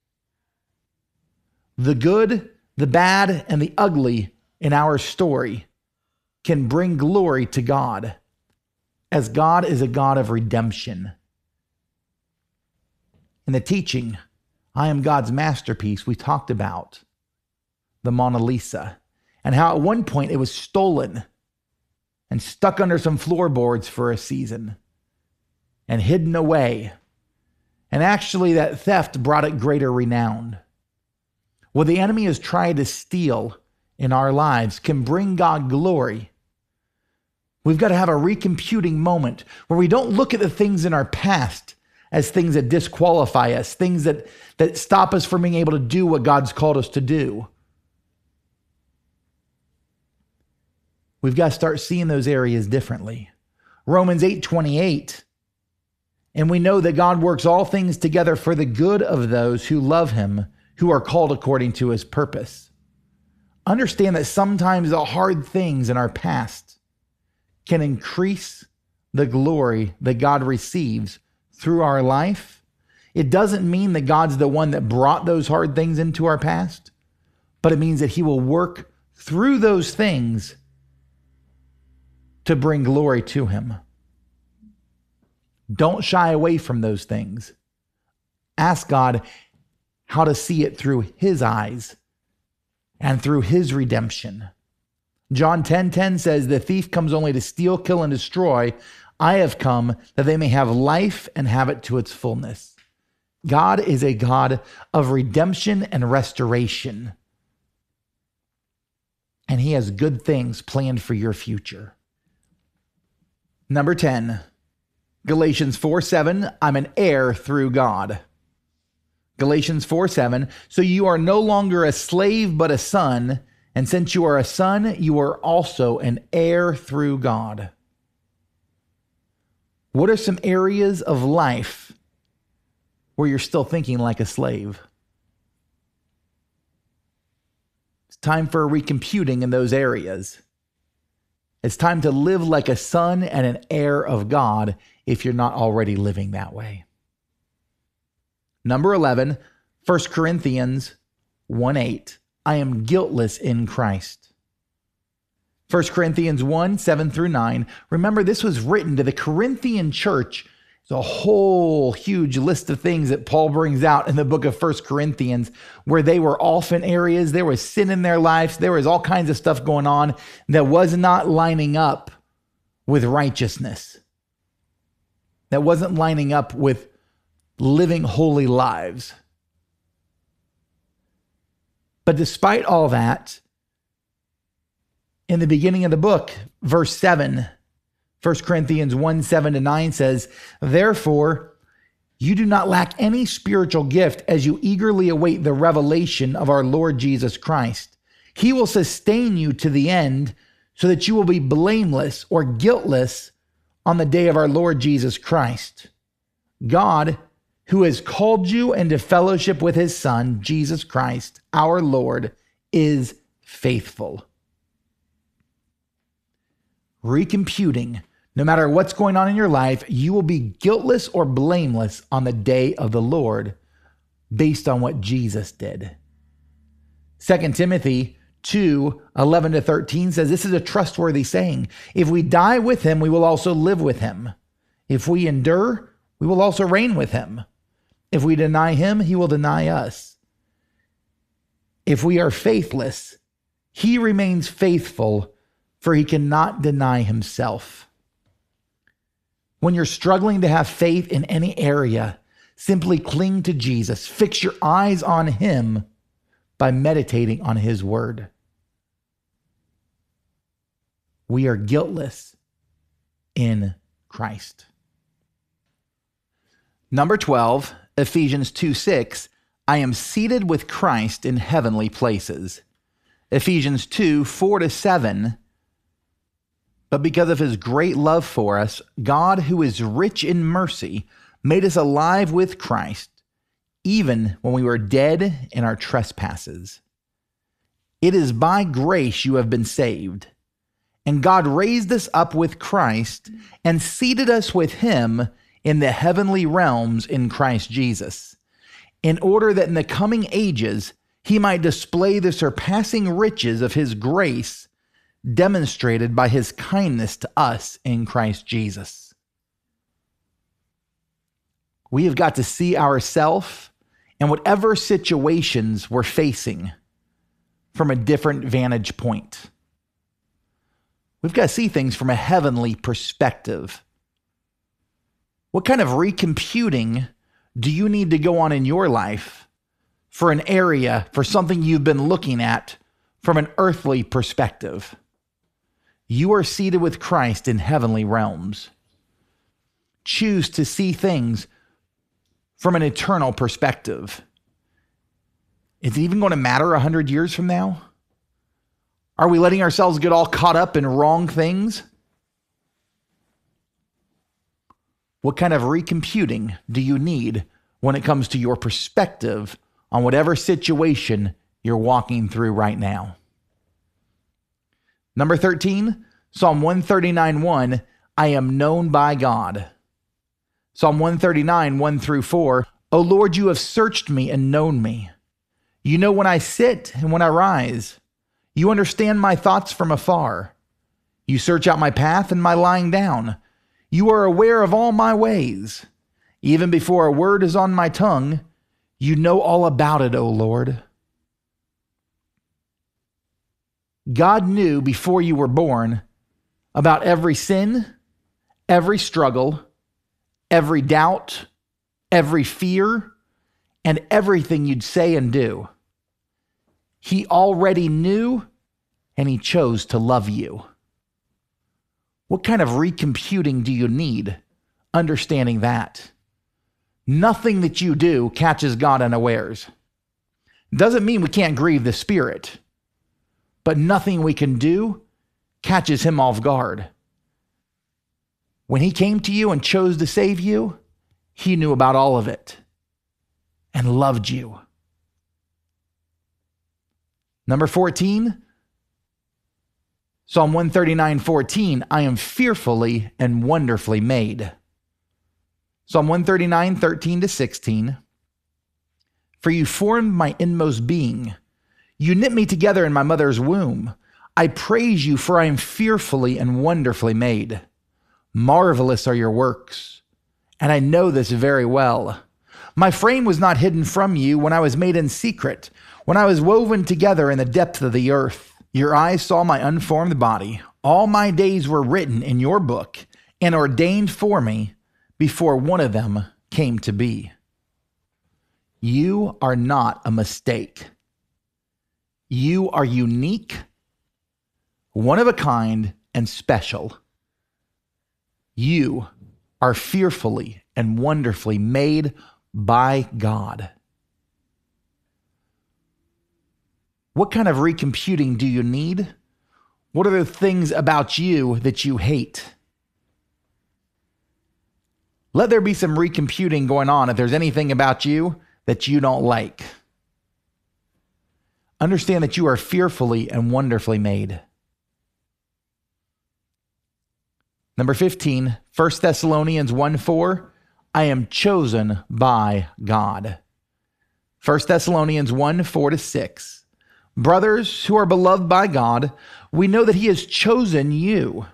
A: The good, the bad, and the ugly in our story can bring glory to God, as God is a God of redemption. In the teaching, I am God's masterpiece, we talked about the Mona Lisa and how at one point it was stolen and stuck under some floorboards for a season and hidden away. And actually that theft brought it greater renown. What the enemy has tried to steal in our lives can bring God glory. We've got to have a recomputing moment where we don't look at the things in our past as things that disqualify us, things that stop us from being able to do what God's called us to do. We've got to start seeing those areas differently. Romans 8:28, and we know that God works all things together for the good of those who love him, who are called according to his purpose. Understand that sometimes the hard things in our past can increase the glory that God receives through our life. It doesn't mean that God's the one that brought those hard things into our past, but it means that he will work through those things to bring glory to him. Don't shy away from those things. Ask God how to see it through his eyes and through his redemption. John 10:10 says, the thief comes only to steal, kill, and destroy. I have come that they may have life and have it to its fullness. God is a God of redemption and restoration. And he has good things planned for your future. Number 10, Galatians 4:7, I'm an heir through God. Galatians 4:7, so you are no longer a slave but a son, and since you are a son, you are also an heir through God. What are some areas of life where you're still thinking like a slave? It's time for a recomputing in those areas. It's time to live like a son and an heir of God if you're not already living that way. Number 11, 1 Corinthians 1:8. I am guiltless in Christ. 1 Corinthians 1:7-9. Remember, this was written to the Corinthian church. It's a whole huge list of things that Paul brings out in the book of 1 Corinthians, where they were off in areas. There was sin in their lives. There was all kinds of stuff going on that was not lining up with righteousness. That wasn't lining up with living holy lives. But despite all that, in the beginning of the book, verse 7, 1 Corinthians 1:7-9 says, therefore, you do not lack any spiritual gift as you eagerly await the revelation of our Lord Jesus Christ. He will sustain you to the end so that you will be blameless or guiltless on the day of our Lord Jesus Christ. God, who has called you into fellowship with his Son, Jesus Christ, our Lord, is faithful. Recomputing, no matter what's going on in your life, you will be guiltless or blameless on the day of the Lord based on what Jesus did. 2 Timothy 2:11-13 says, this is a trustworthy saying. If we die with him, we will also live with him. If we endure, we will also reign with him. If we deny him, he will deny us. If we are faithless, he remains faithful, for he cannot deny himself. When you're struggling to have faith in any area, simply cling to Jesus. Fix your eyes on him by meditating on his word. We are guiltless in Christ. Number 12, Ephesians 2:6, I am seated with Christ in heavenly places. Ephesians 2:4-7, but because of his great love for us, God, who is rich in mercy, made us alive with Christ, even when we were dead in our trespasses. It is by grace you have been saved. And God raised us up with Christ and seated us with him in the heavenly realms in Christ Jesus, in order that in the coming ages he might display the surpassing riches of his grace demonstrated by his kindness to us in Christ Jesus. We have got to see ourselves and whatever situations we're facing from a different vantage point. We've got to see things from a heavenly perspective. What kind of recomputing do you need to go on in your life for an area, for something you've been looking at from an earthly perspective? You are seated with Christ in heavenly realms. Choose to see things from an eternal perspective. Is it even going to matter 100 years from now? Are we letting ourselves get all caught up in wrong things? What kind of recomputing do you need when it comes to your perspective on whatever situation you're walking through right now? Number 13, Psalm 139:1, I am known by God. Psalm 139, 1-4, O Lord, you have searched me and known me. You know when I sit and when I rise. You understand my thoughts from afar. You search out my path and my lying down. You are aware of all my ways. Even before a word is on my tongue, you know all about it, O Lord. God knew before you were born about every sin, every struggle, every doubt, every fear, and everything you'd say and do. He already knew, and he chose to love you. What kind of recomputing do you need? Understanding that. Nothing that you do catches God unawares. Doesn't mean we can't grieve the Spirit, but nothing we can do catches him off guard. When he came to you and chose to save you, he knew about all of it and loved you. Number 14, Psalm 139:14, I am fearfully and wonderfully made. Psalm 139:13-16, for you formed my inmost being. You knit me together in my mother's womb. I praise you, for I am fearfully and wonderfully made. Marvelous are your works, and I know this very well. My frame was not hidden from you when I was made in secret, when I was woven together in the depth of the earth. Your eyes saw my unformed body. All my days were written in your book and ordained for me before one of them came to be. You are not a mistake. You are unique, one of a kind, and special. You are fearfully and wonderfully made by God. What kind of recomputing do you need? What are the things about you that you hate? Let there be some recomputing going on if there's anything about you that you don't like. Understand that you are fearfully and wonderfully made. Number 15, 1 Thessalonians 1:4, I am chosen by God. 1 Thessalonians 1:4-6. Brothers who are beloved by God, we know that he has chosen you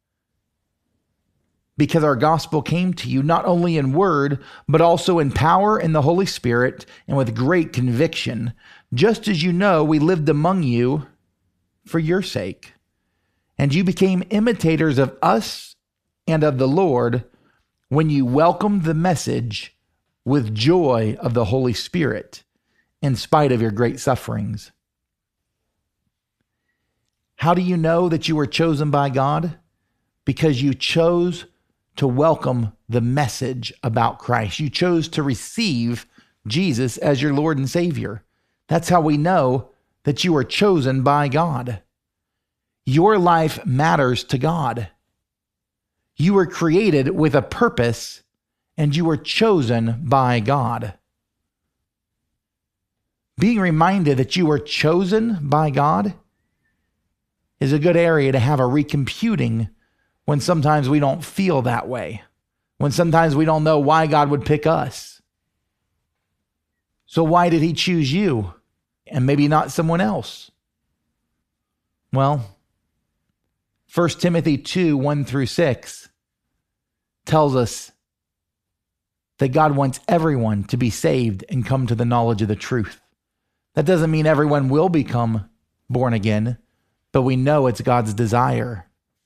A: because our gospel came to you not only in word, but also in power in the Holy Spirit and with great conviction, just as you know we lived among you for your sake. And you became imitators of us and of the Lord when you welcomed the message with joy of the Holy Spirit, in spite of your great sufferings. How do you know that you were chosen by God? Because you chose to welcome the message about Christ. You chose to receive Jesus as your Lord and Savior. That's how we know that you are chosen by God. Your life matters to God. You were created with a purpose, and you were chosen by God. Being reminded that you were chosen by God is a good area to have a recomputing when sometimes we don't feel that way, when sometimes we don't know why God would pick us. So why did he choose you and maybe not someone else? Well, 1 Timothy 2:1-6 tells us that God wants everyone to be saved and come to the knowledge of the truth. That doesn't mean everyone will become born again, but we know it's God's desire.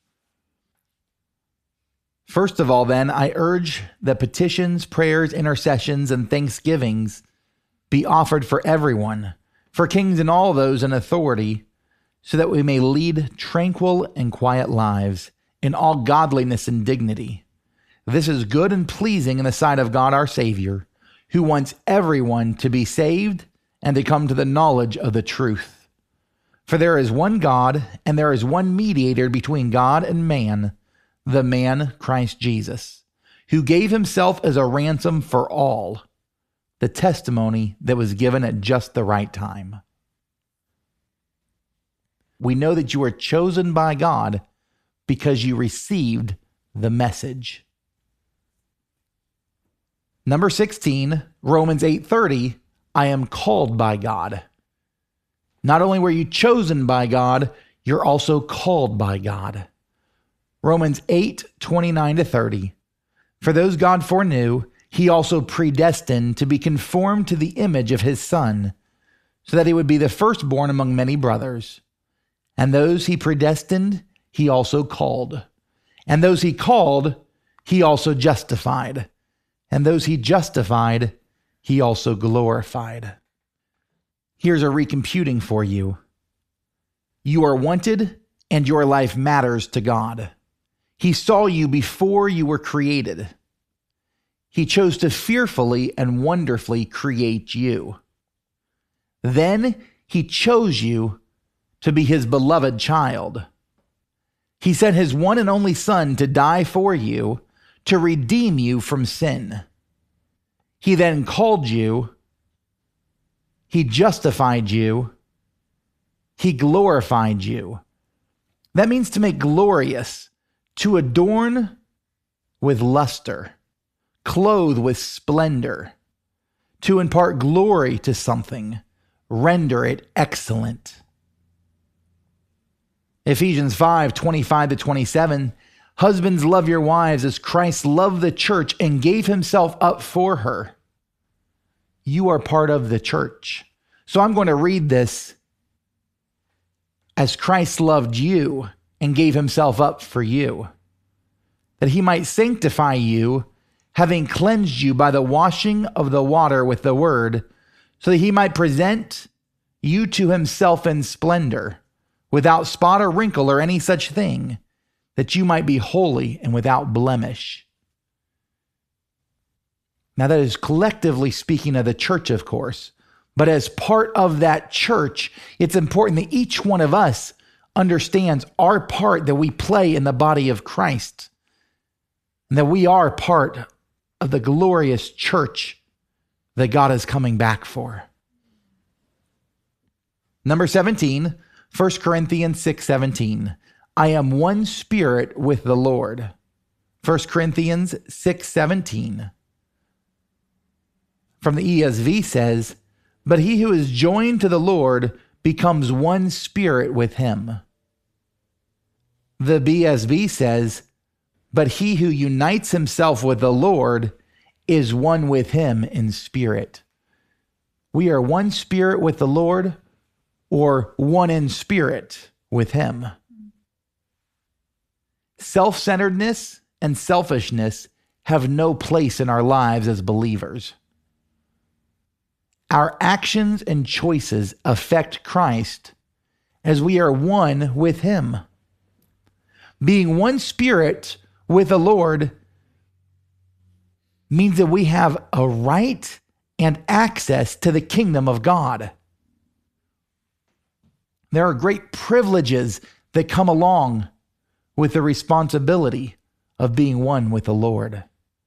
A: First of all, then, I urge that petitions, prayers, intercessions, and thanksgivings be offered for everyone, for kings and all those in authority, so that we may lead tranquil and quiet lives in all godliness and dignity. This is good and pleasing in the sight of God our Savior, who wants everyone to be saved and to come to the knowledge of the truth. For there is one God, and there is one mediator between God and man, the man Christ Jesus, who gave himself as a ransom for all, the testimony that was given at just the right time. We know that you are chosen by God because you received the message. Number 16, Romans 8:30, I am called by God. Not only were you chosen by God, you're also called by God. Romans 8:29-30. For those God foreknew, he also predestined to be conformed to the image of his Son, so that he would be the firstborn among many brothers. And those he predestined, he also called. And those he called, he also justified. And those he justified, he also glorified. Here's a recomputing for you. You are wanted, and your life matters to God. He saw you before you were created. He chose to fearfully and wonderfully create you. Then he chose you to be his beloved child. He sent his one and only Son to die for you, to redeem you from sin. He then called you. He justified you. He glorified you. That means to make glorious, to adorn with luster, clothe with splendor, to impart glory to something, render it excellent. Ephesians 5:25-27, husbands, love your wives as Christ loved the church and gave himself up for her. You are part of the church. So I'm going to read this as Christ loved you and gave himself up for you, that he might sanctify you, having cleansed you by the washing of the water with the word, so that he might present you to himself in splendor, without spot or wrinkle or any such thing, that you might be holy and without blemish. Now that is collectively speaking of the church, of course, but as part of that church, it's important that each one of us understands our part that we play in the body of Christ, and that we are part of the glorious church that God is coming back for. Number 17, 1 Corinthians 6:17. I am one spirit with the Lord. 1 Corinthians 6:17. From the ESV says, but he who is joined to the Lord becomes one spirit with him. The BSB says, but he who unites himself with the Lord is one with him in spirit. We are one spirit with the Lord, or one in spirit with him. Self-centeredness and selfishness have no place in our lives as believers. Our actions and choices affect Christ as we are one with him. Being one spirit with the Lord means that we have a right and access to the kingdom of God. There are great privileges that come along with the responsibility of being one with the Lord.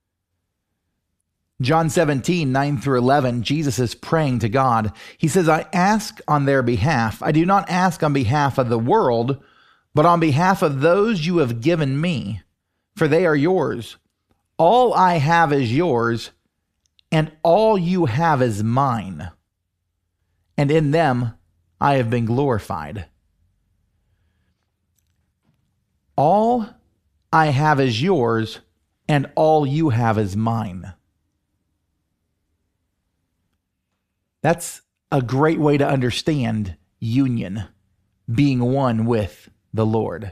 A: John 17:9-11, Jesus is praying to God. He says, I ask on their behalf. I do not ask on behalf of the world, but on behalf of those you have given me, for they are yours. All I have is yours, and all you have is mine. And in them I have been glorified. All I have is yours, and all you have is mine. That's a great way to understand union, being one with the Lord.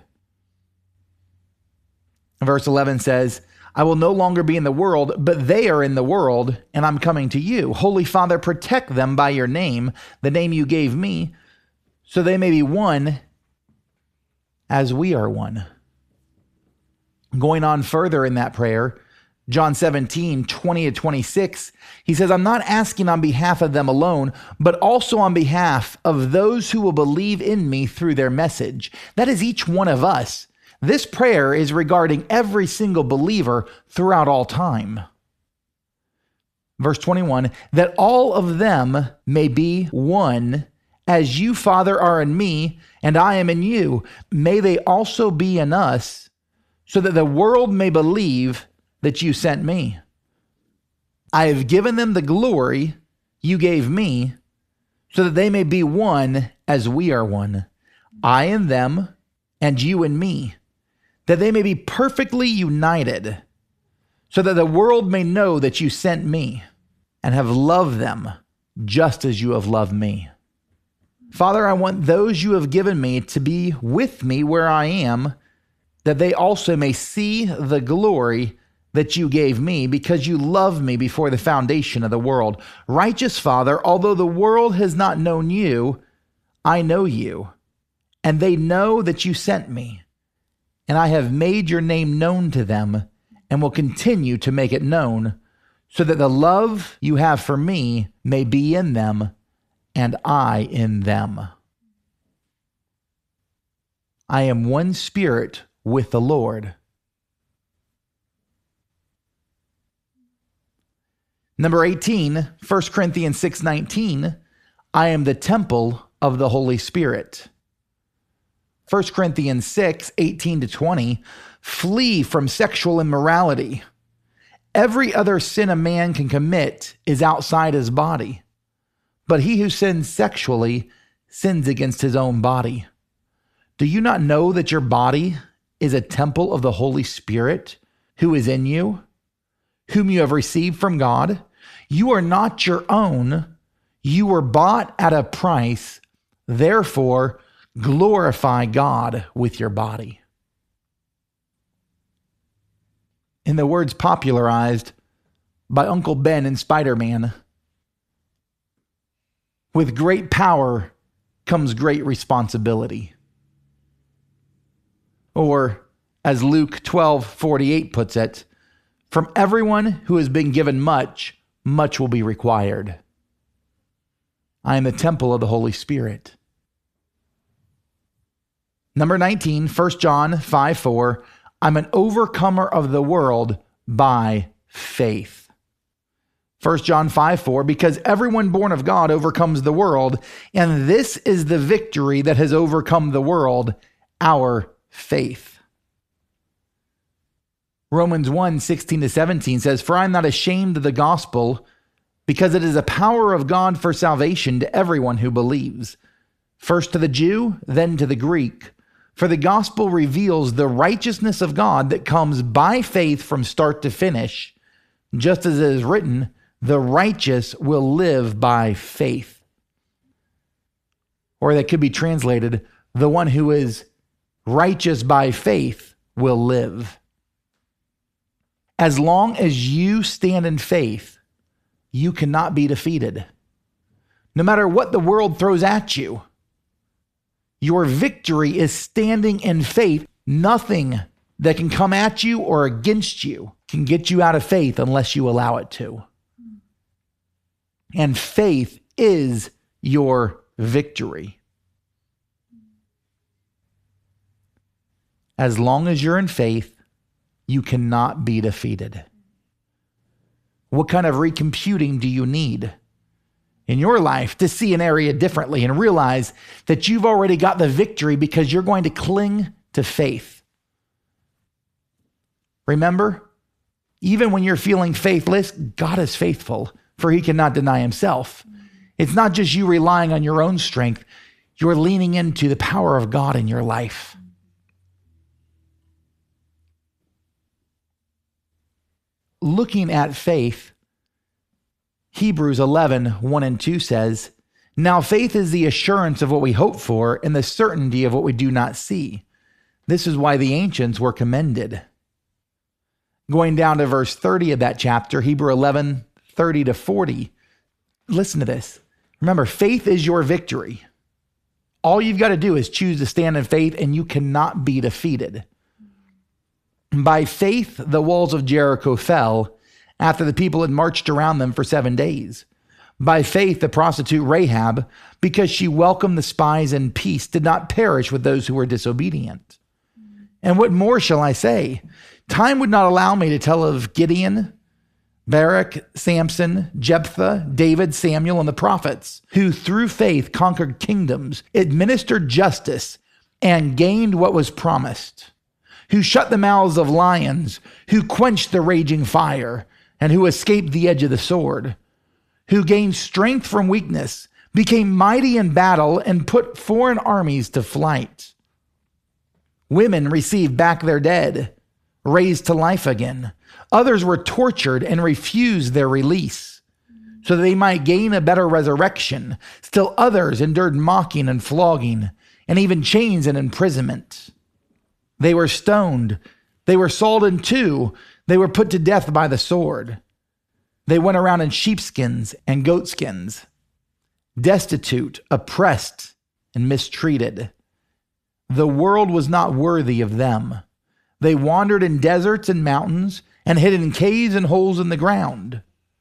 A: Verse 11 says, I will no longer be in the world, but they are in the world, and I'm coming to you. Holy Father, protect them by your name, the name you gave me, so they may be one as we are one. Going on further in that prayer, John 17:20-26, he says, I'm not asking on behalf of them alone, but also on behalf of those who will believe in me through their message. That is each one of us. This prayer is regarding every single believer throughout all time. Verse 21, that all of them may be one, as you, Father, are in me, and I am in you. May they also be in us, so that the world may believe that you sent me. I have given them the glory you gave me, so that they may be one as we are one. I and them, and you and me, that they may be perfectly united, so that the world may know that you sent me and have loved them just as you have loved me. Father, I want those you have given me to be with me where I am, that they also may see the glory that you gave me, because you loved me before the foundation of the world. Righteous Father, although the world has not known you, I know you, and they know that you sent me. And I have made your name known to them and will continue to make it known, so that the love you have for me may be in them and I in them. I am one spirit with the Lord. Number 18, 1 Corinthians 6:19, I am the temple of the Holy Spirit. 1 Corinthians 6:18-20, flee from sexual immorality. Every other sin a man can commit is outside his body, but he who sins sexually sins against his own body. Do you not know that your body is a temple of the Holy Spirit who is in you, whom you have received from God? You are not your own. You were bought at a price. Therefore, glorify God with your body. In the words popularized by Uncle Ben in Spider-Man, with great power comes great responsibility. Or, as Luke 12:48 puts it, from everyone who has been given much, much will be required. I am the temple of the Holy Spirit. Number 19, 1 John 5:4, I'm an overcomer of the world by faith. 1 John 5:4, because everyone born of God overcomes the world, and this is the victory that has overcome the world, our faith. Romans 1:16-17 says, for I am not ashamed of the gospel, because it is a power of God for salvation to everyone who believes, first to the Jew, then to the Greek. For the gospel reveals the righteousness of God that comes by faith from start to finish, just as it is written, the righteous will live by faith. Or that could be translated, the one who is righteous by faith will live. As long as you stand in faith, you cannot be defeated. No matter what the world throws at you, your victory is standing in faith. Nothing that can come at you or against you can get you out of faith unless you allow it to. And faith is your victory. As long as you're in faith, you cannot be defeated. What kind of recomputing do you need in your life to see an area differently and realize that you've already got the victory because you're going to cling to faith? Remember, even when you're feeling faithless, God is faithful, for he cannot deny himself. It's not just you relying on your own strength. You're leaning into the power of God in your life. Looking at faith, Hebrews 11:1-2 says, now faith is the assurance of what we hope for and the certainty of what we do not see. This is why the ancients were commended. Going down to verse 30 of that chapter, Hebrews 11:30-40, listen to this. Remember, faith is your victory. All you've got to do is choose to stand in faith, and you cannot be defeated. By faith, the walls of Jericho fell after the people had marched around them for 7 days. By faith, the prostitute Rahab, because she welcomed the spies in peace, did not perish with those who were disobedient. And what more shall I say? Time would not allow me to tell of Gideon, Barak, Samson, Jephthah, David, Samuel, and the prophets, who through faith conquered kingdoms, administered justice, and gained what was promised, who shut the mouths of lions, who quenched the raging fire, and who escaped the edge of the sword, who gained strength from weakness, became mighty in battle, and put foreign armies to flight. Women received back their dead, raised to life again. Others were tortured and refused their release. so that they might gain a better resurrection. Still others endured mocking and flogging, and even chains and imprisonment. They were stoned. They were sawed in two. They were put to death by the sword. They went around in sheepskins and goatskins, destitute, oppressed, and mistreated. The world was not worthy of them. They wandered in deserts and mountains and hid in caves and holes in the ground.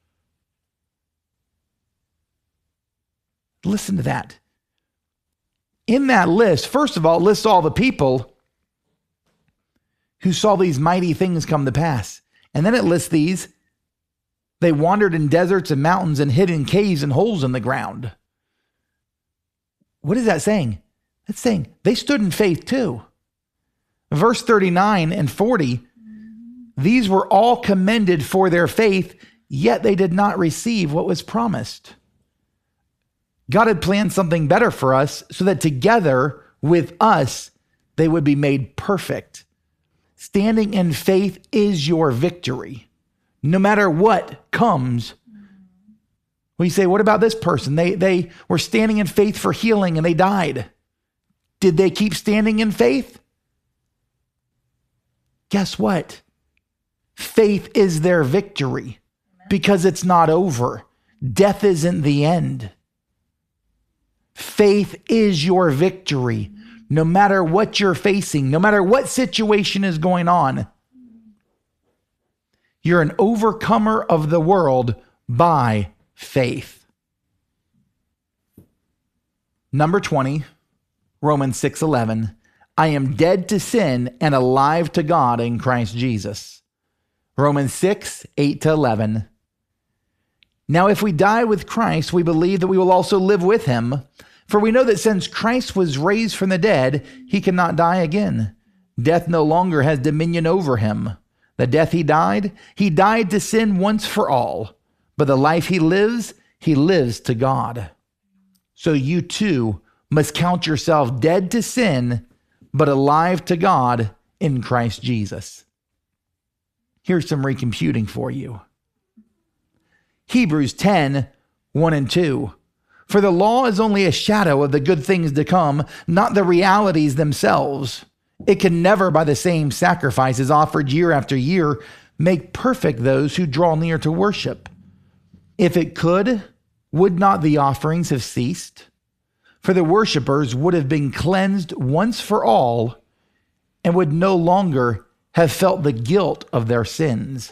A: Listen to that. In that list, first of all, it lists all the people who saw these mighty things come to pass. And then it lists these. They wandered in deserts and mountains and hid in caves and holes in the ground. What is that saying? It's saying they stood in faith too. Verse 39 and 40, these were all commended for their faith, yet they did not receive what was promised. God had planned something better for us so that together with us, they would be made perfect. Standing in faith is your victory. No matter what comes, we say, what about this person? They were standing in faith for healing and they died. Did they keep standing in faith? Guess what? Faith is their victory because it's not over. Death isn't the end. Faith is your victory. No matter what you're facing, no matter what situation is going on, you're an overcomer of the world by faith. Number 20, Romans 6:11. I am dead to sin and alive to God in Christ Jesus. Romans 6:8-11. Now, if we die with Christ, we believe that we will also live with him. For we know that since Christ was raised from the dead, he cannot die again. Death no longer has dominion over him. The death he died to sin once for all. But the life he lives to God. So you too must count yourself dead to sin, but alive to God in Christ Jesus. Here's some recomputing for you. Hebrews 10:1-2. For the law is only a shadow of the good things to come, not the realities themselves. It can never, by the same sacrifices offered year after year, make perfect those who draw near to worship. If it could, would not the offerings have ceased? For the worshipers would have been cleansed once for all and would no longer have felt the guilt of their sins.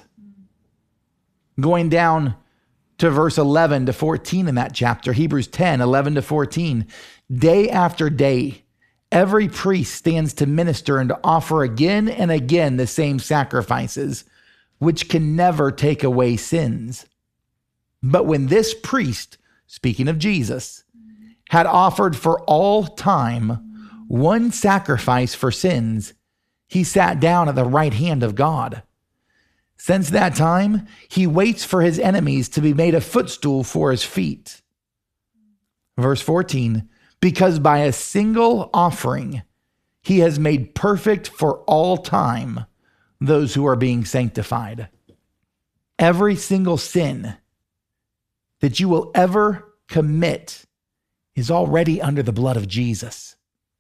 A: Going down to verse 11-14 in that chapter, Hebrews 10:11-14. Day after day, every priest stands to minister and to offer again and again the same sacrifices, which can never take away sins. But when this priest, speaking of Jesus, had offered for all time one sacrifice for sins, he sat down at the right hand of God. Since that time, he waits for his enemies to be made a footstool for his feet. Verse 14, because by a single offering, he has made perfect for all time those who are being sanctified. Every single sin that you will ever commit is already under the blood of Jesus.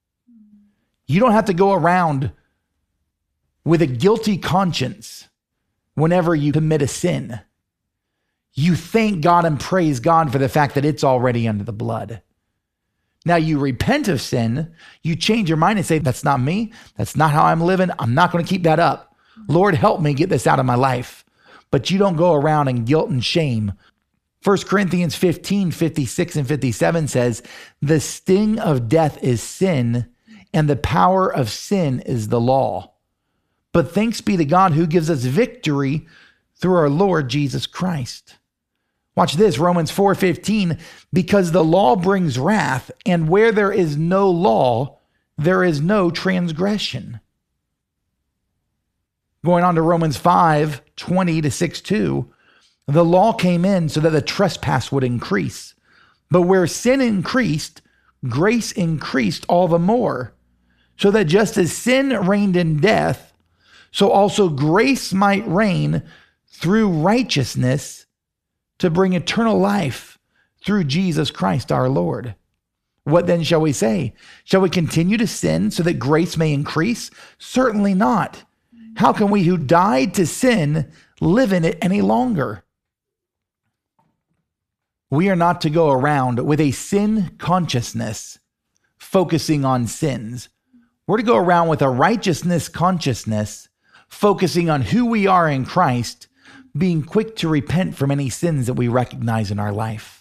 A: You don't have to go around with a guilty conscience whenever you commit a sin. You thank God and praise God for the fact that it's already under the blood. Now you repent of sin, you change your mind and say, that's not me, that's not how I'm living, I'm not going to keep that up. Lord, help me get this out of my life. But you don't go around in guilt and shame. 1 Corinthians 15:56-57 says, the sting of death is sin, and the power of sin is the law. But thanks be to God who gives us victory through our Lord Jesus Christ. Watch this, Romans 4:15, because the law brings wrath, and where there is no law, there is no transgression. Going on to Romans 5:20-6:2, the law came in so that the trespass would increase. But where sin increased, grace increased all the more, so that just as sin reigned in death, so also grace might reign through righteousness to bring eternal life through Jesus Christ our Lord. What then shall we say? Shall we continue to sin so that grace may increase? Certainly not. How can we who died to sin live in it any longer? We are not to go around with a sin consciousness, focusing on sins. We're to go around with a righteousness consciousness, focusing on who we are in Christ, being quick to repent from any sins that we recognize in our life.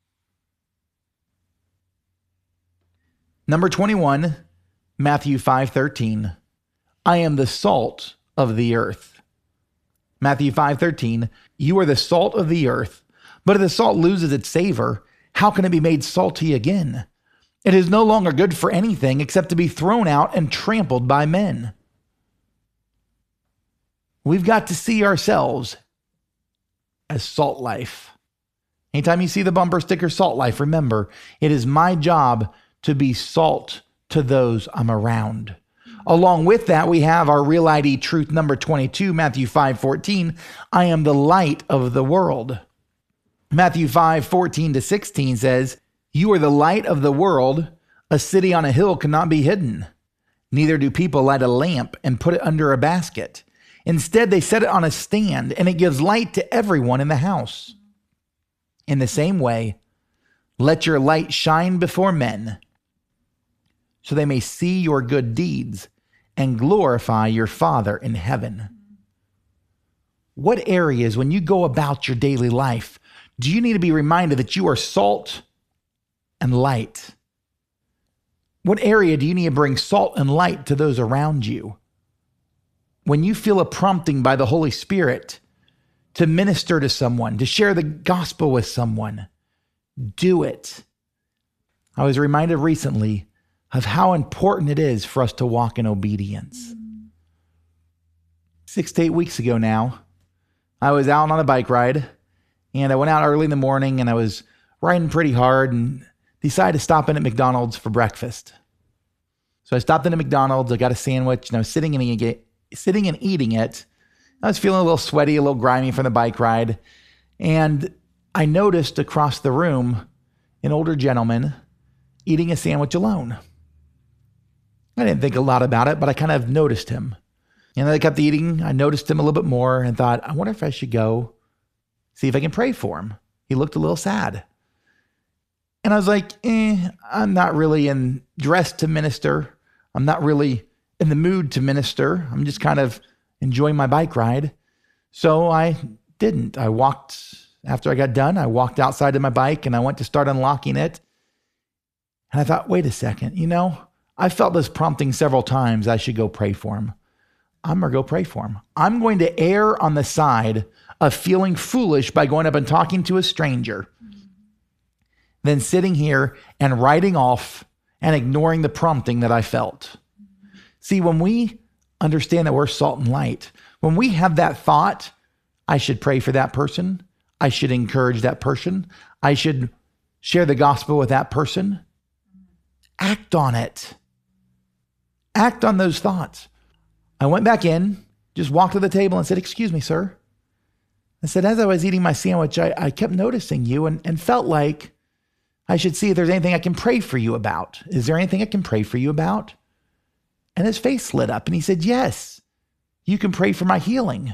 A: Number 21, Matthew 5:13. I am the salt of the earth. Matthew 5:13. You are the salt of the earth, but if the salt loses its savor, how can it be made salty again? It is no longer good for anything except to be thrown out and trampled by men. We've got to see ourselves as Salt Life. Anytime you see the bumper sticker Salt Life, remember, it is my job to be salt to those I'm around. Along with that, we have our Real ID truth number 22, Matthew 5:14. I am the light of the world. Matthew 5:14-16 says, you are the light of the world. A city on a hill cannot be hidden. Neither do people light a lamp and put it under a basket. Instead, they set it on a stand, and it gives light to everyone in the house. In the same way, let your light shine before men, so they may see your good deeds and glorify your Father in heaven. What areas, when you go about your daily life, do you need to be reminded that you are salt and light? What area do you need to bring salt and light to those around you? When you feel a prompting by the Holy Spirit to minister to someone, to share the gospel with someone, do it. I was reminded recently of how important it is for us to walk in obedience. 6 to 8 weeks ago now, I was out on a bike ride, and I went out early in the morning, and I was riding pretty hard and decided to stop in at McDonald's for breakfast. So I stopped in at McDonald's, I got a sandwich, and I was sitting and eating it. I was feeling a little sweaty, a little grimy from the bike ride, and I noticed across the room an older gentleman eating a sandwich alone. I didn't think a lot about it, but I kind of noticed him. And I kept eating. I noticed him a little bit more and thought, I wonder if I should go see if I can pray for him. He looked a little sad. And I was like, I'm not really dressed to minister. I'm not really in the mood to minister. I'm just kind of enjoying my bike ride. So I didn't. After I got done, I walked outside to my bike and I went to start unlocking it. And I thought, wait a second, I felt this prompting several times I should go pray for him. I'm going to go pray for him. I'm going to err on the side of feeling foolish by going up and talking to a stranger than sitting here and writing off and ignoring the prompting that I felt. See, when we understand that we're salt and light, when we have that thought, I should pray for that person, I should encourage that person, I should share the gospel with that person, act on it. Act on those thoughts. I went back in, just walked to the table and said, excuse me, sir. I said, as I was eating my sandwich, I kept noticing you and felt like I should see if there's anything I can pray for you about. Is there anything I can pray for you about? And his face lit up and he said, yes, you can pray for my healing.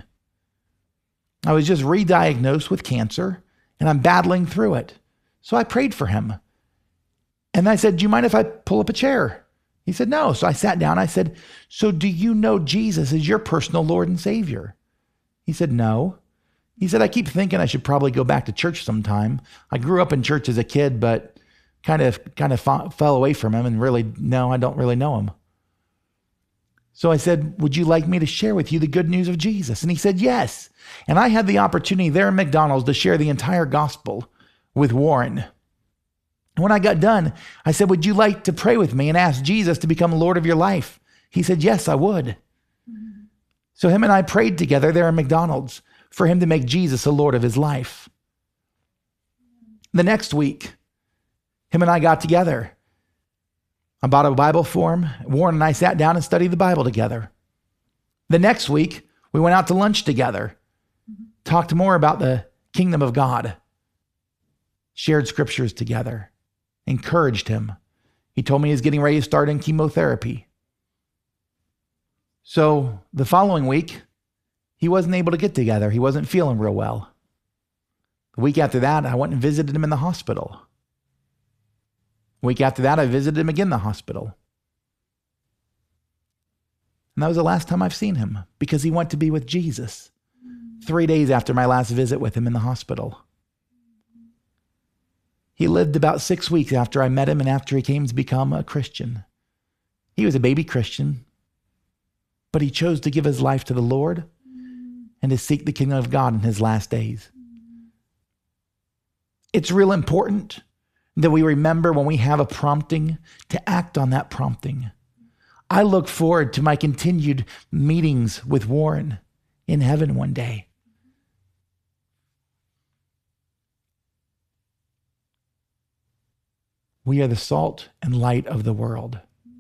A: I was just re-diagnosed with cancer and I'm battling through it. So I prayed for him. And I said, do you mind if I pull up a chair? He said, no. So I sat down. I said, so do you know Jesus as your personal Lord and Savior? He said, no. He said, I keep thinking I should probably go back to church sometime. I grew up in church as a kid, but kind of fell away from him and really, no, I don't really know him. So I said, would you like me to share with you the good news of Jesus? And he said, yes. And I had the opportunity there in McDonald's to share the entire gospel with Warren. And when I got done, I said, would you like to pray with me and ask Jesus to become Lord of your life? He said, yes, I would. Mm-hmm. So him and I prayed together there in McDonald's for him to make Jesus the Lord of his life. The next week, him and I got together. I bought a Bible for him. Warren and I sat down and studied the Bible together. The next week, we went out to lunch together, talked more about the kingdom of God. shared scriptures together, encouraged him. He told me he's getting ready to start in chemotherapy. So the following week, he wasn't able to get together. He wasn't feeling real well. The week after that, I went and visited him in the hospital. The week after that, I visited him again in the hospital. And that was the last time I've seen him because he went to be with Jesus 3 days after my last visit with him in the hospital. He lived about 6 weeks after I met him and after he came to become a Christian. He was a baby Christian, but he chose to give his life to the Lord and to seek the kingdom of God in his last days. It's real important that we remember when we have a prompting to act on that prompting. I look forward to my continued meetings with Warren in heaven one day. We are the salt and light of the world.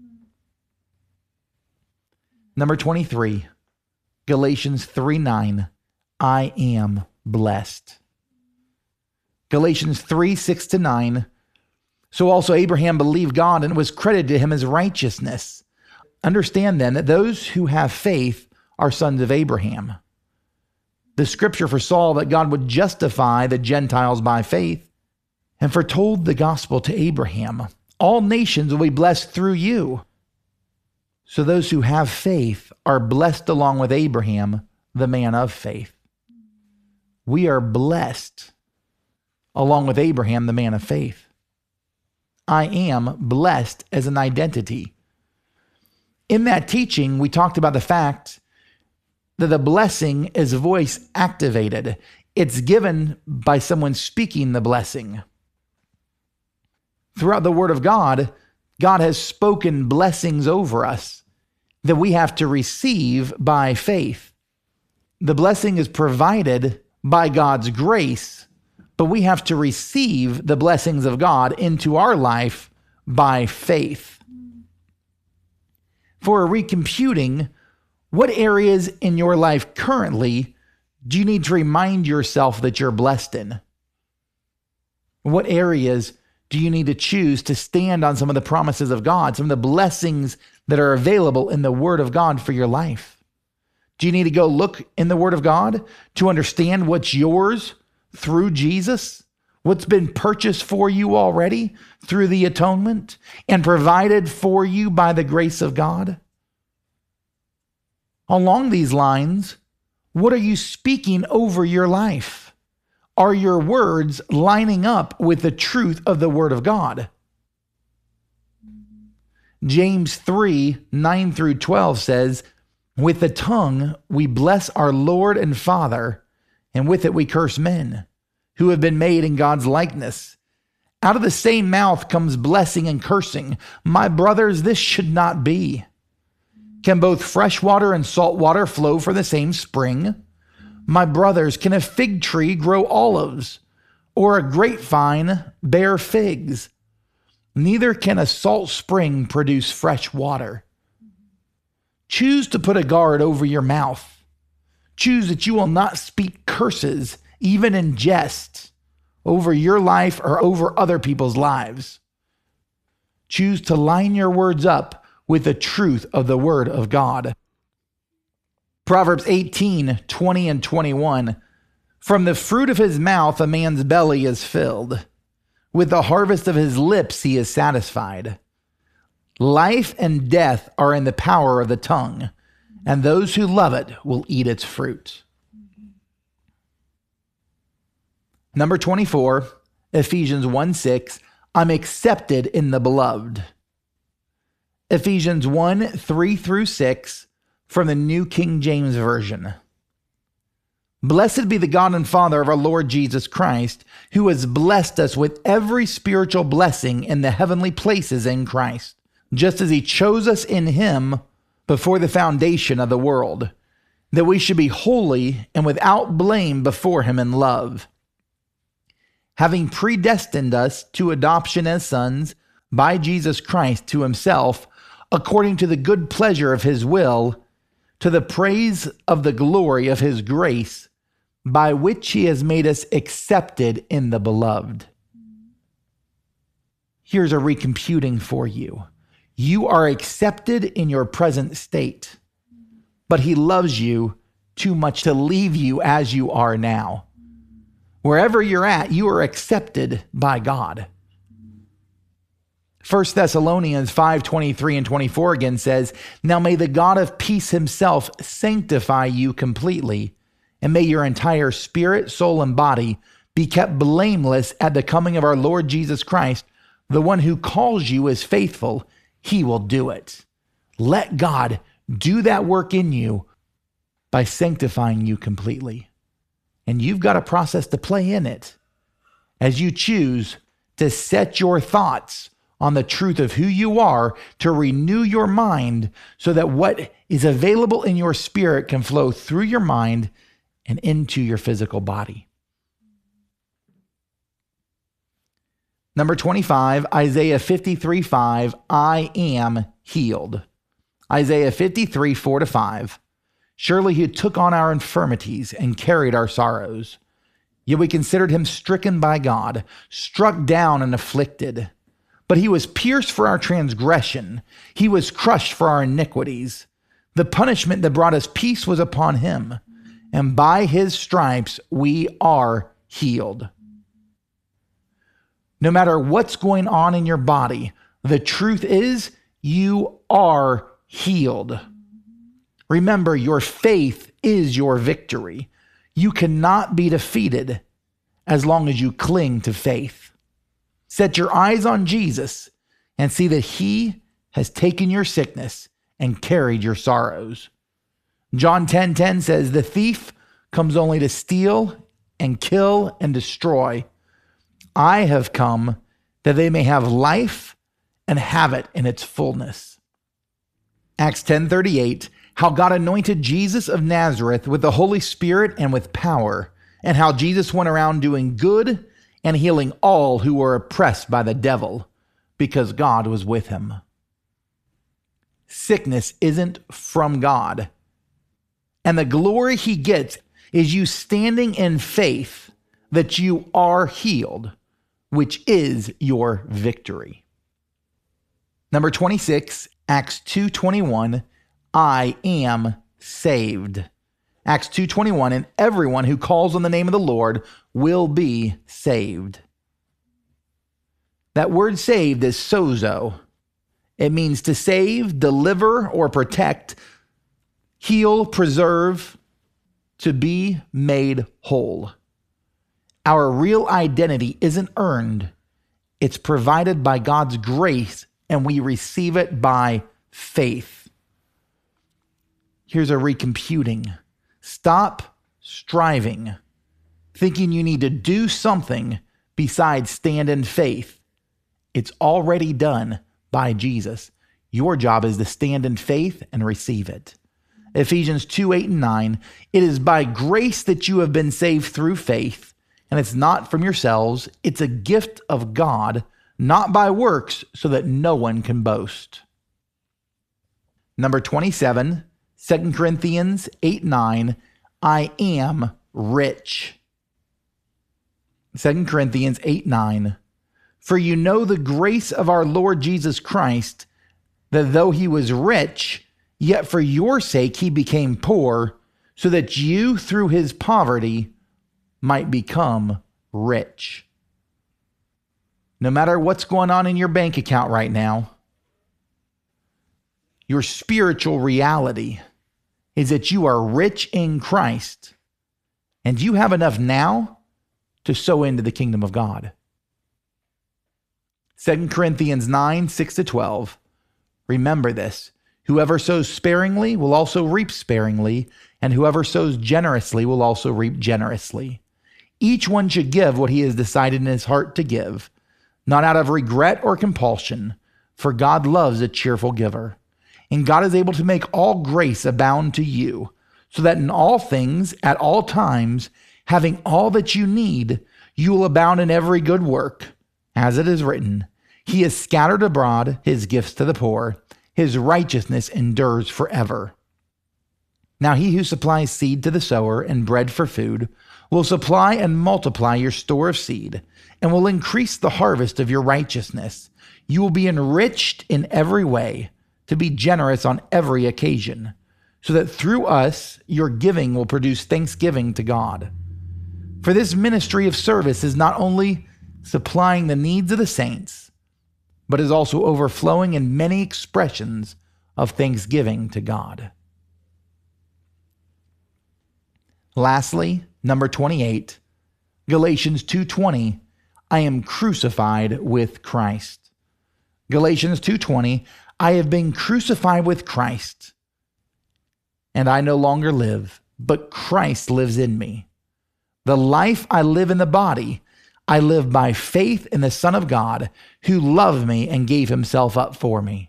A: Number 23, Galatians 3:9, I am blessed. Galatians 3:6-9, so also Abraham believed God and it was credited to him as righteousness. Understand then that those who have faith are sons of Abraham. The scripture foresaw that God would justify the Gentiles by faith and foretold the gospel to Abraham. All nations will be blessed through you. So those who have faith are blessed along with Abraham, the man of faith. We are blessed along with Abraham, the man of faith. I am blessed as an identity. In that teaching, we talked about the fact that the blessing is voice activated. It's given by someone speaking the blessing. Throughout the Word of God, God has spoken blessings over us that we have to receive by faith. The blessing is provided by God's grace, but we have to receive the blessings of God into our life by faith. For recomputing, what areas in your life currently do you need to remind yourself that you're blessed in? What areas do you need to choose to stand on some of the promises of God, some of the blessings that are available in the Word of God for your life? Do you need to go look in the Word of God to understand what's yours through Jesus? What's been purchased for you already through the atonement and provided for you by the grace of God? Along these lines, what are you speaking over your life? Are your words lining up with the truth of the Word of God? James 3:9-12 says, with the tongue we bless our Lord and Father, and with it we curse men who have been made in God's likeness. Out of the same mouth comes blessing and cursing. My brothers, this should not be. Can both fresh water and salt water flow from the same spring? My brothers, can a fig tree grow olives, or a grapevine bear figs? Neither can a salt spring produce fresh water. Choose to put a guard over your mouth. Choose that you will not speak curses, even in jest, over your life or over other people's lives. Choose to line your words up with the truth of the Word of God. Proverbs 18:20-21. From the fruit of his mouth a man's belly is filled. With the harvest of his lips he is satisfied. Life and death are in the power of the tongue, and those who love it will eat its fruit. Number 24, Ephesians 1:6. I'm accepted in the beloved. Ephesians 1:3-6 from the New King James Version. Blessed be the God and Father of our Lord Jesus Christ, who has blessed us with every spiritual blessing in the heavenly places in Christ, just as he chose us in him before the foundation of the world, that we should be holy and without blame before him in love, having predestined us to adoption as sons by Jesus Christ to himself, according to the good pleasure of his will, to the praise of the glory of his grace, by which he has made us accepted in the beloved. Here's a recomputing for you. You are accepted in your present state, but he loves you too much to leave you as you are now. Wherever you're at, you are accepted by God. 1 Thessalonians 5:23 and 24 again says, "Now may the God of peace himself sanctify you completely, and may your entire spirit, soul, and body be kept blameless at the coming of our Lord Jesus Christ. The one who calls you is faithful. He will do it." Let God do that work in you by sanctifying you completely. And you've got a process to play in it as you choose to set your thoughts on the truth of who you are, to renew your mind so that what is available in your spirit can flow through your mind and into your physical body. Number 25, Isaiah 53:5, I am healed. Isaiah 53, 4-5. Surely he took on our infirmities and carried our sorrows. Yet we considered him stricken by God, struck down and afflicted. But he was pierced for our transgression. He was crushed for our iniquities. The punishment that brought us peace was upon him, and by his stripes we are healed. No matter what's going on in your body, the truth is you are healed. Remember, your faith is your victory. You cannot be defeated as long as you cling to faith. Set your eyes on Jesus and see that he has taken your sickness and carried your sorrows. John 10:10 says, "The thief comes only to steal and kill and destroy. I have come that they may have life and have it in its fullness." Acts 10:38, how God anointed Jesus of Nazareth with the Holy Spirit and with power, and how Jesus went around doing good and healing all who were oppressed by the devil, because God was with him. Sickness isn't from God, and the glory he gets is you standing in faith that you are healed, which is your victory. Number 26, Acts 2:21, I am saved. Acts 2:21, and everyone who calls on the name of the Lord will be saved. That word saved is sozo. It means to save, deliver, or protect, heal, preserve, to be made whole. Our real identity isn't earned. It's provided by God's grace, and we receive it by faith. Here's a recomputing. Stop striving, thinking you need to do something besides stand in faith. It's already done by Jesus. Your job is to stand in faith and receive it. Ephesians 2:8 and 9, it is by grace that you have been saved through faith, and it's not from yourselves. It's a gift of God, not by works, so that no one can boast. Number 27, 2 Corinthians 8:9, I am rich. 2 Corinthians 8:9, for you know the grace of our Lord Jesus Christ, that though he was rich, yet for your sake he became poor, so that you through his poverty might become rich. No matter what's going on in your bank account right now, your spiritual reality is that you are rich in Christ, and you have enough now to sow into the kingdom of God. 2 Corinthians 9:6-12. Remember this, whoever sows sparingly will also reap sparingly, and whoever sows generously will also reap generously. Each one should give what he has decided in his heart to give, not out of regret or compulsion, for God loves a cheerful giver. And God is able to make all grace abound to you, so that in all things, at all times, having all that you need, you will abound in every good work. As it is written, he has scattered abroad his gifts to the poor. His righteousness endures forever. Now he who supplies seed to the sower and bread for food will supply and multiply your store of seed, and will increase the harvest of your righteousness, You will be enriched in every way to be generous on every occasion, so that through us your giving will produce thanksgiving to God. For this ministry of service is not only supplying the needs of the saints, but is also overflowing in many expressions of thanksgiving to God. Lastly, number 28, Galatians 2:20, I am crucified with Christ. Galatians 2:20, I have been crucified with Christ, and I no longer live, but Christ lives in me. The life I live in the body, I live by faith in the Son of God, who loved me and gave himself up for me.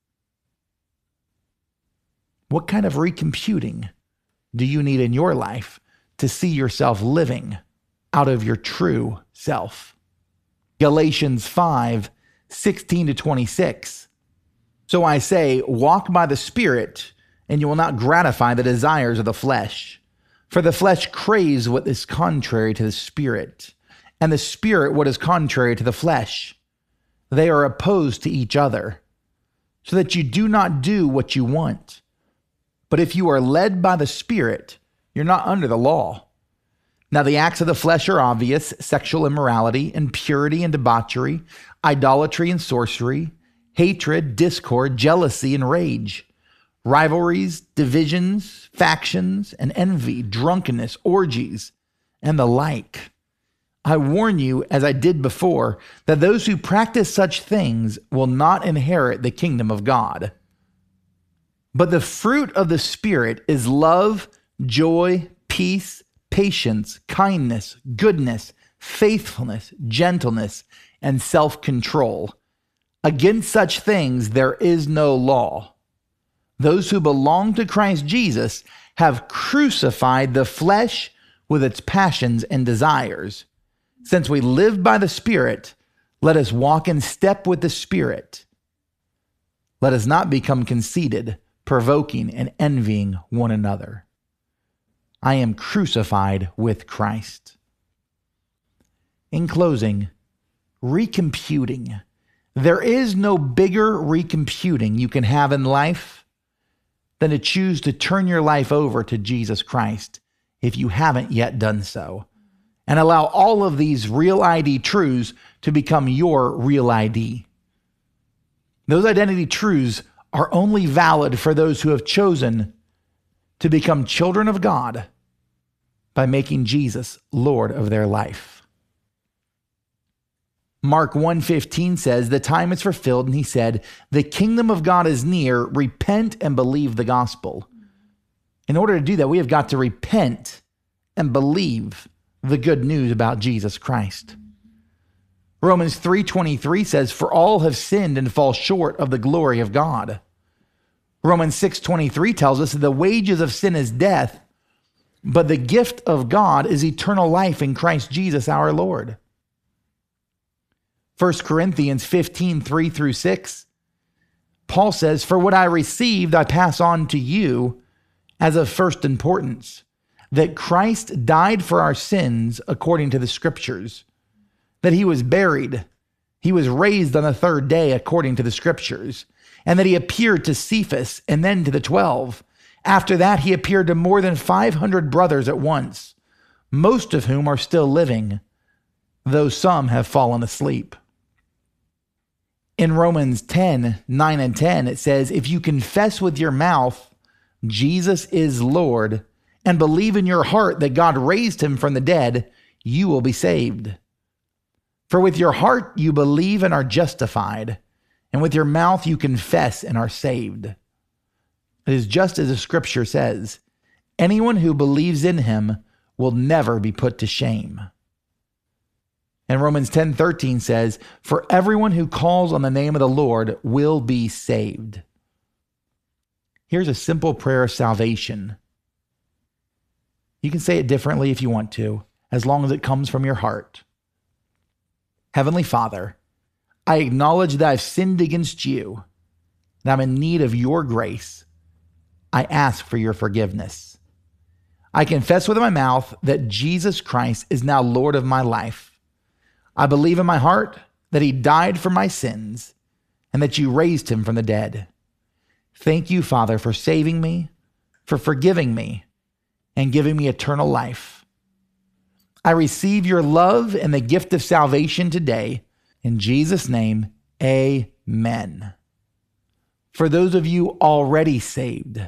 A: What kind of recomputing do you need in your life to see yourself living out of your true self? Galatians 5:16-26. So I say, walk by the Spirit, and you will not gratify the desires of the flesh. For the flesh craves what is contrary to the Spirit, and the Spirit what is contrary to the flesh. They are opposed to each other, so that you do not do what you want. But if you are led by the Spirit, you're not under the law. Now the acts of the flesh are obvious: sexual immorality, impurity and debauchery, idolatry and sorcery, hatred, discord, jealousy and rage, rivalries, divisions, factions, and envy, drunkenness, orgies, and the like. I warn you, as I did before, that those who practice such things will not inherit the kingdom of God. But the fruit of the Spirit is love, joy, peace, patience, kindness, goodness, faithfulness, gentleness, and self-control. Against such things there is no law. Those who belong to Christ Jesus have crucified the flesh with its passions and desires. Since we live by the Spirit, let us walk in step with the Spirit. Let us not become conceited, provoking and envying one another. I am crucified with Christ. In closing, recomputing. There is no bigger recomputing you can have in life than to choose to turn your life over to Jesus Christ if you haven't yet done so, and allow all of these real ID truths to become your real ID. Those identity truths are only valid for those who have chosen to become children of God by making Jesus Lord of their life. Mark 1:15 says, the time is fulfilled, and he said, the kingdom of God is near, repent and believe the gospel. In order to do that, we have got to repent and believe the good news about Jesus Christ. Romans 3:23 says, for all have sinned and fall short of the glory of God. Romans 6:23 tells us that the wages of sin is death, but the gift of God is eternal life in Christ Jesus our Lord. 1 Corinthians 15:3-6, Paul says, for what I received I pass on to you as of first importance, that Christ died for our sins according to the Scriptures, that he was buried, he was raised on the third day according to the Scriptures, and that he appeared to Cephas and then to the 12. After that, he appeared to more than 500 brothers at once, most of whom are still living, though some have fallen asleep. In Romans 10:9-10, it says, if you confess with your mouth Jesus is Lord and believe in your heart that God raised him from the dead, you will be saved. For with your heart you believe and are justified, and with your mouth you confess and are saved. It is just as the Scripture says, anyone who believes in him will never be put to shame. And Romans 10:13 says, for everyone who calls on the name of the Lord will be saved. Here's a simple prayer of salvation. You can say it differently if you want to, as long as it comes from your heart. Heavenly Father, I acknowledge that I've sinned against you, and I'm in need of your grace. I ask for your forgiveness. I confess with my mouth that Jesus Christ is now Lord of my life. I believe in my heart that he died for my sins and that you raised him from the dead. Thank you, Father, for saving me, for forgiving me, and giving me eternal life. I receive your love and the gift of salvation today. In Jesus' name, amen. For those of you already saved,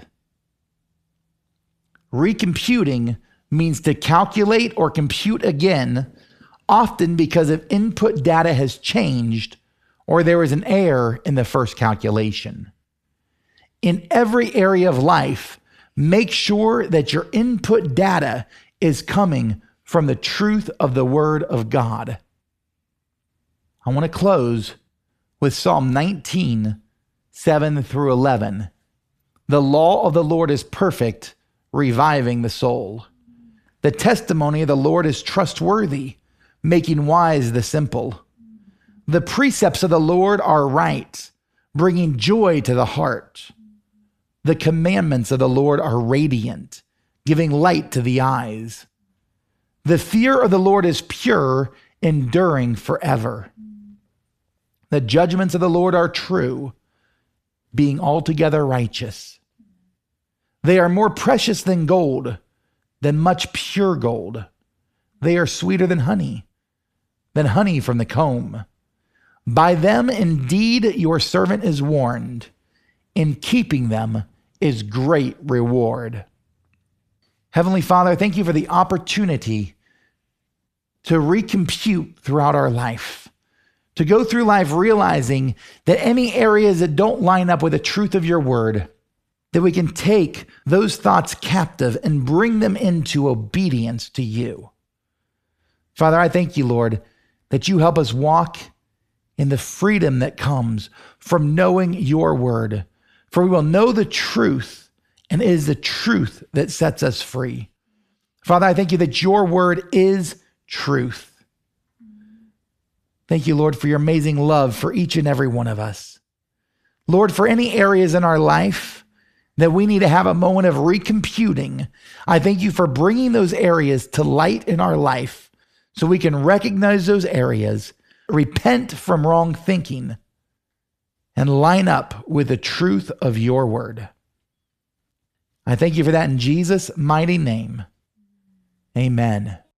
A: recomputing means to calculate or compute again, often because of input data has changed or there is an error in the first calculation. In every area of life, make sure that your input data is coming from the truth of the Word of God. I want to close with Psalm 19, 7 through 11. The law of the Lord is perfect, reviving the soul. The testimony of the Lord is trustworthy, making wise the simple. The precepts of the Lord are right, bringing joy to the heart. The commandments of the Lord are radiant, giving light to the eyes. The fear of the Lord is pure, enduring forever. The judgments of the Lord are true, being altogether righteous. They are more precious than gold, than much pure gold. They are sweeter than honey from the comb. By them indeed your servant is warned. In keeping them is great reward. Heavenly Father, thank you for the opportunity to recompute throughout our life, to go through life realizing that any areas that don't line up with the truth of your word, that we can take those thoughts captive and bring them into obedience to you. Father, I thank you, Lord, that you help us walk in the freedom that comes from knowing your word. For we will know the truth, and it is the truth that sets us free. Father, I thank you that your word is truth. Thank you, Lord, for your amazing love for each and every one of us. Lord, for any areas in our life that we need to have a moment of recomputing, I thank you for bringing those areas to light in our life so we can recognize those areas, repent from wrong thinking, and line up with the truth of your word. I thank you for that in Jesus' mighty name. Amen.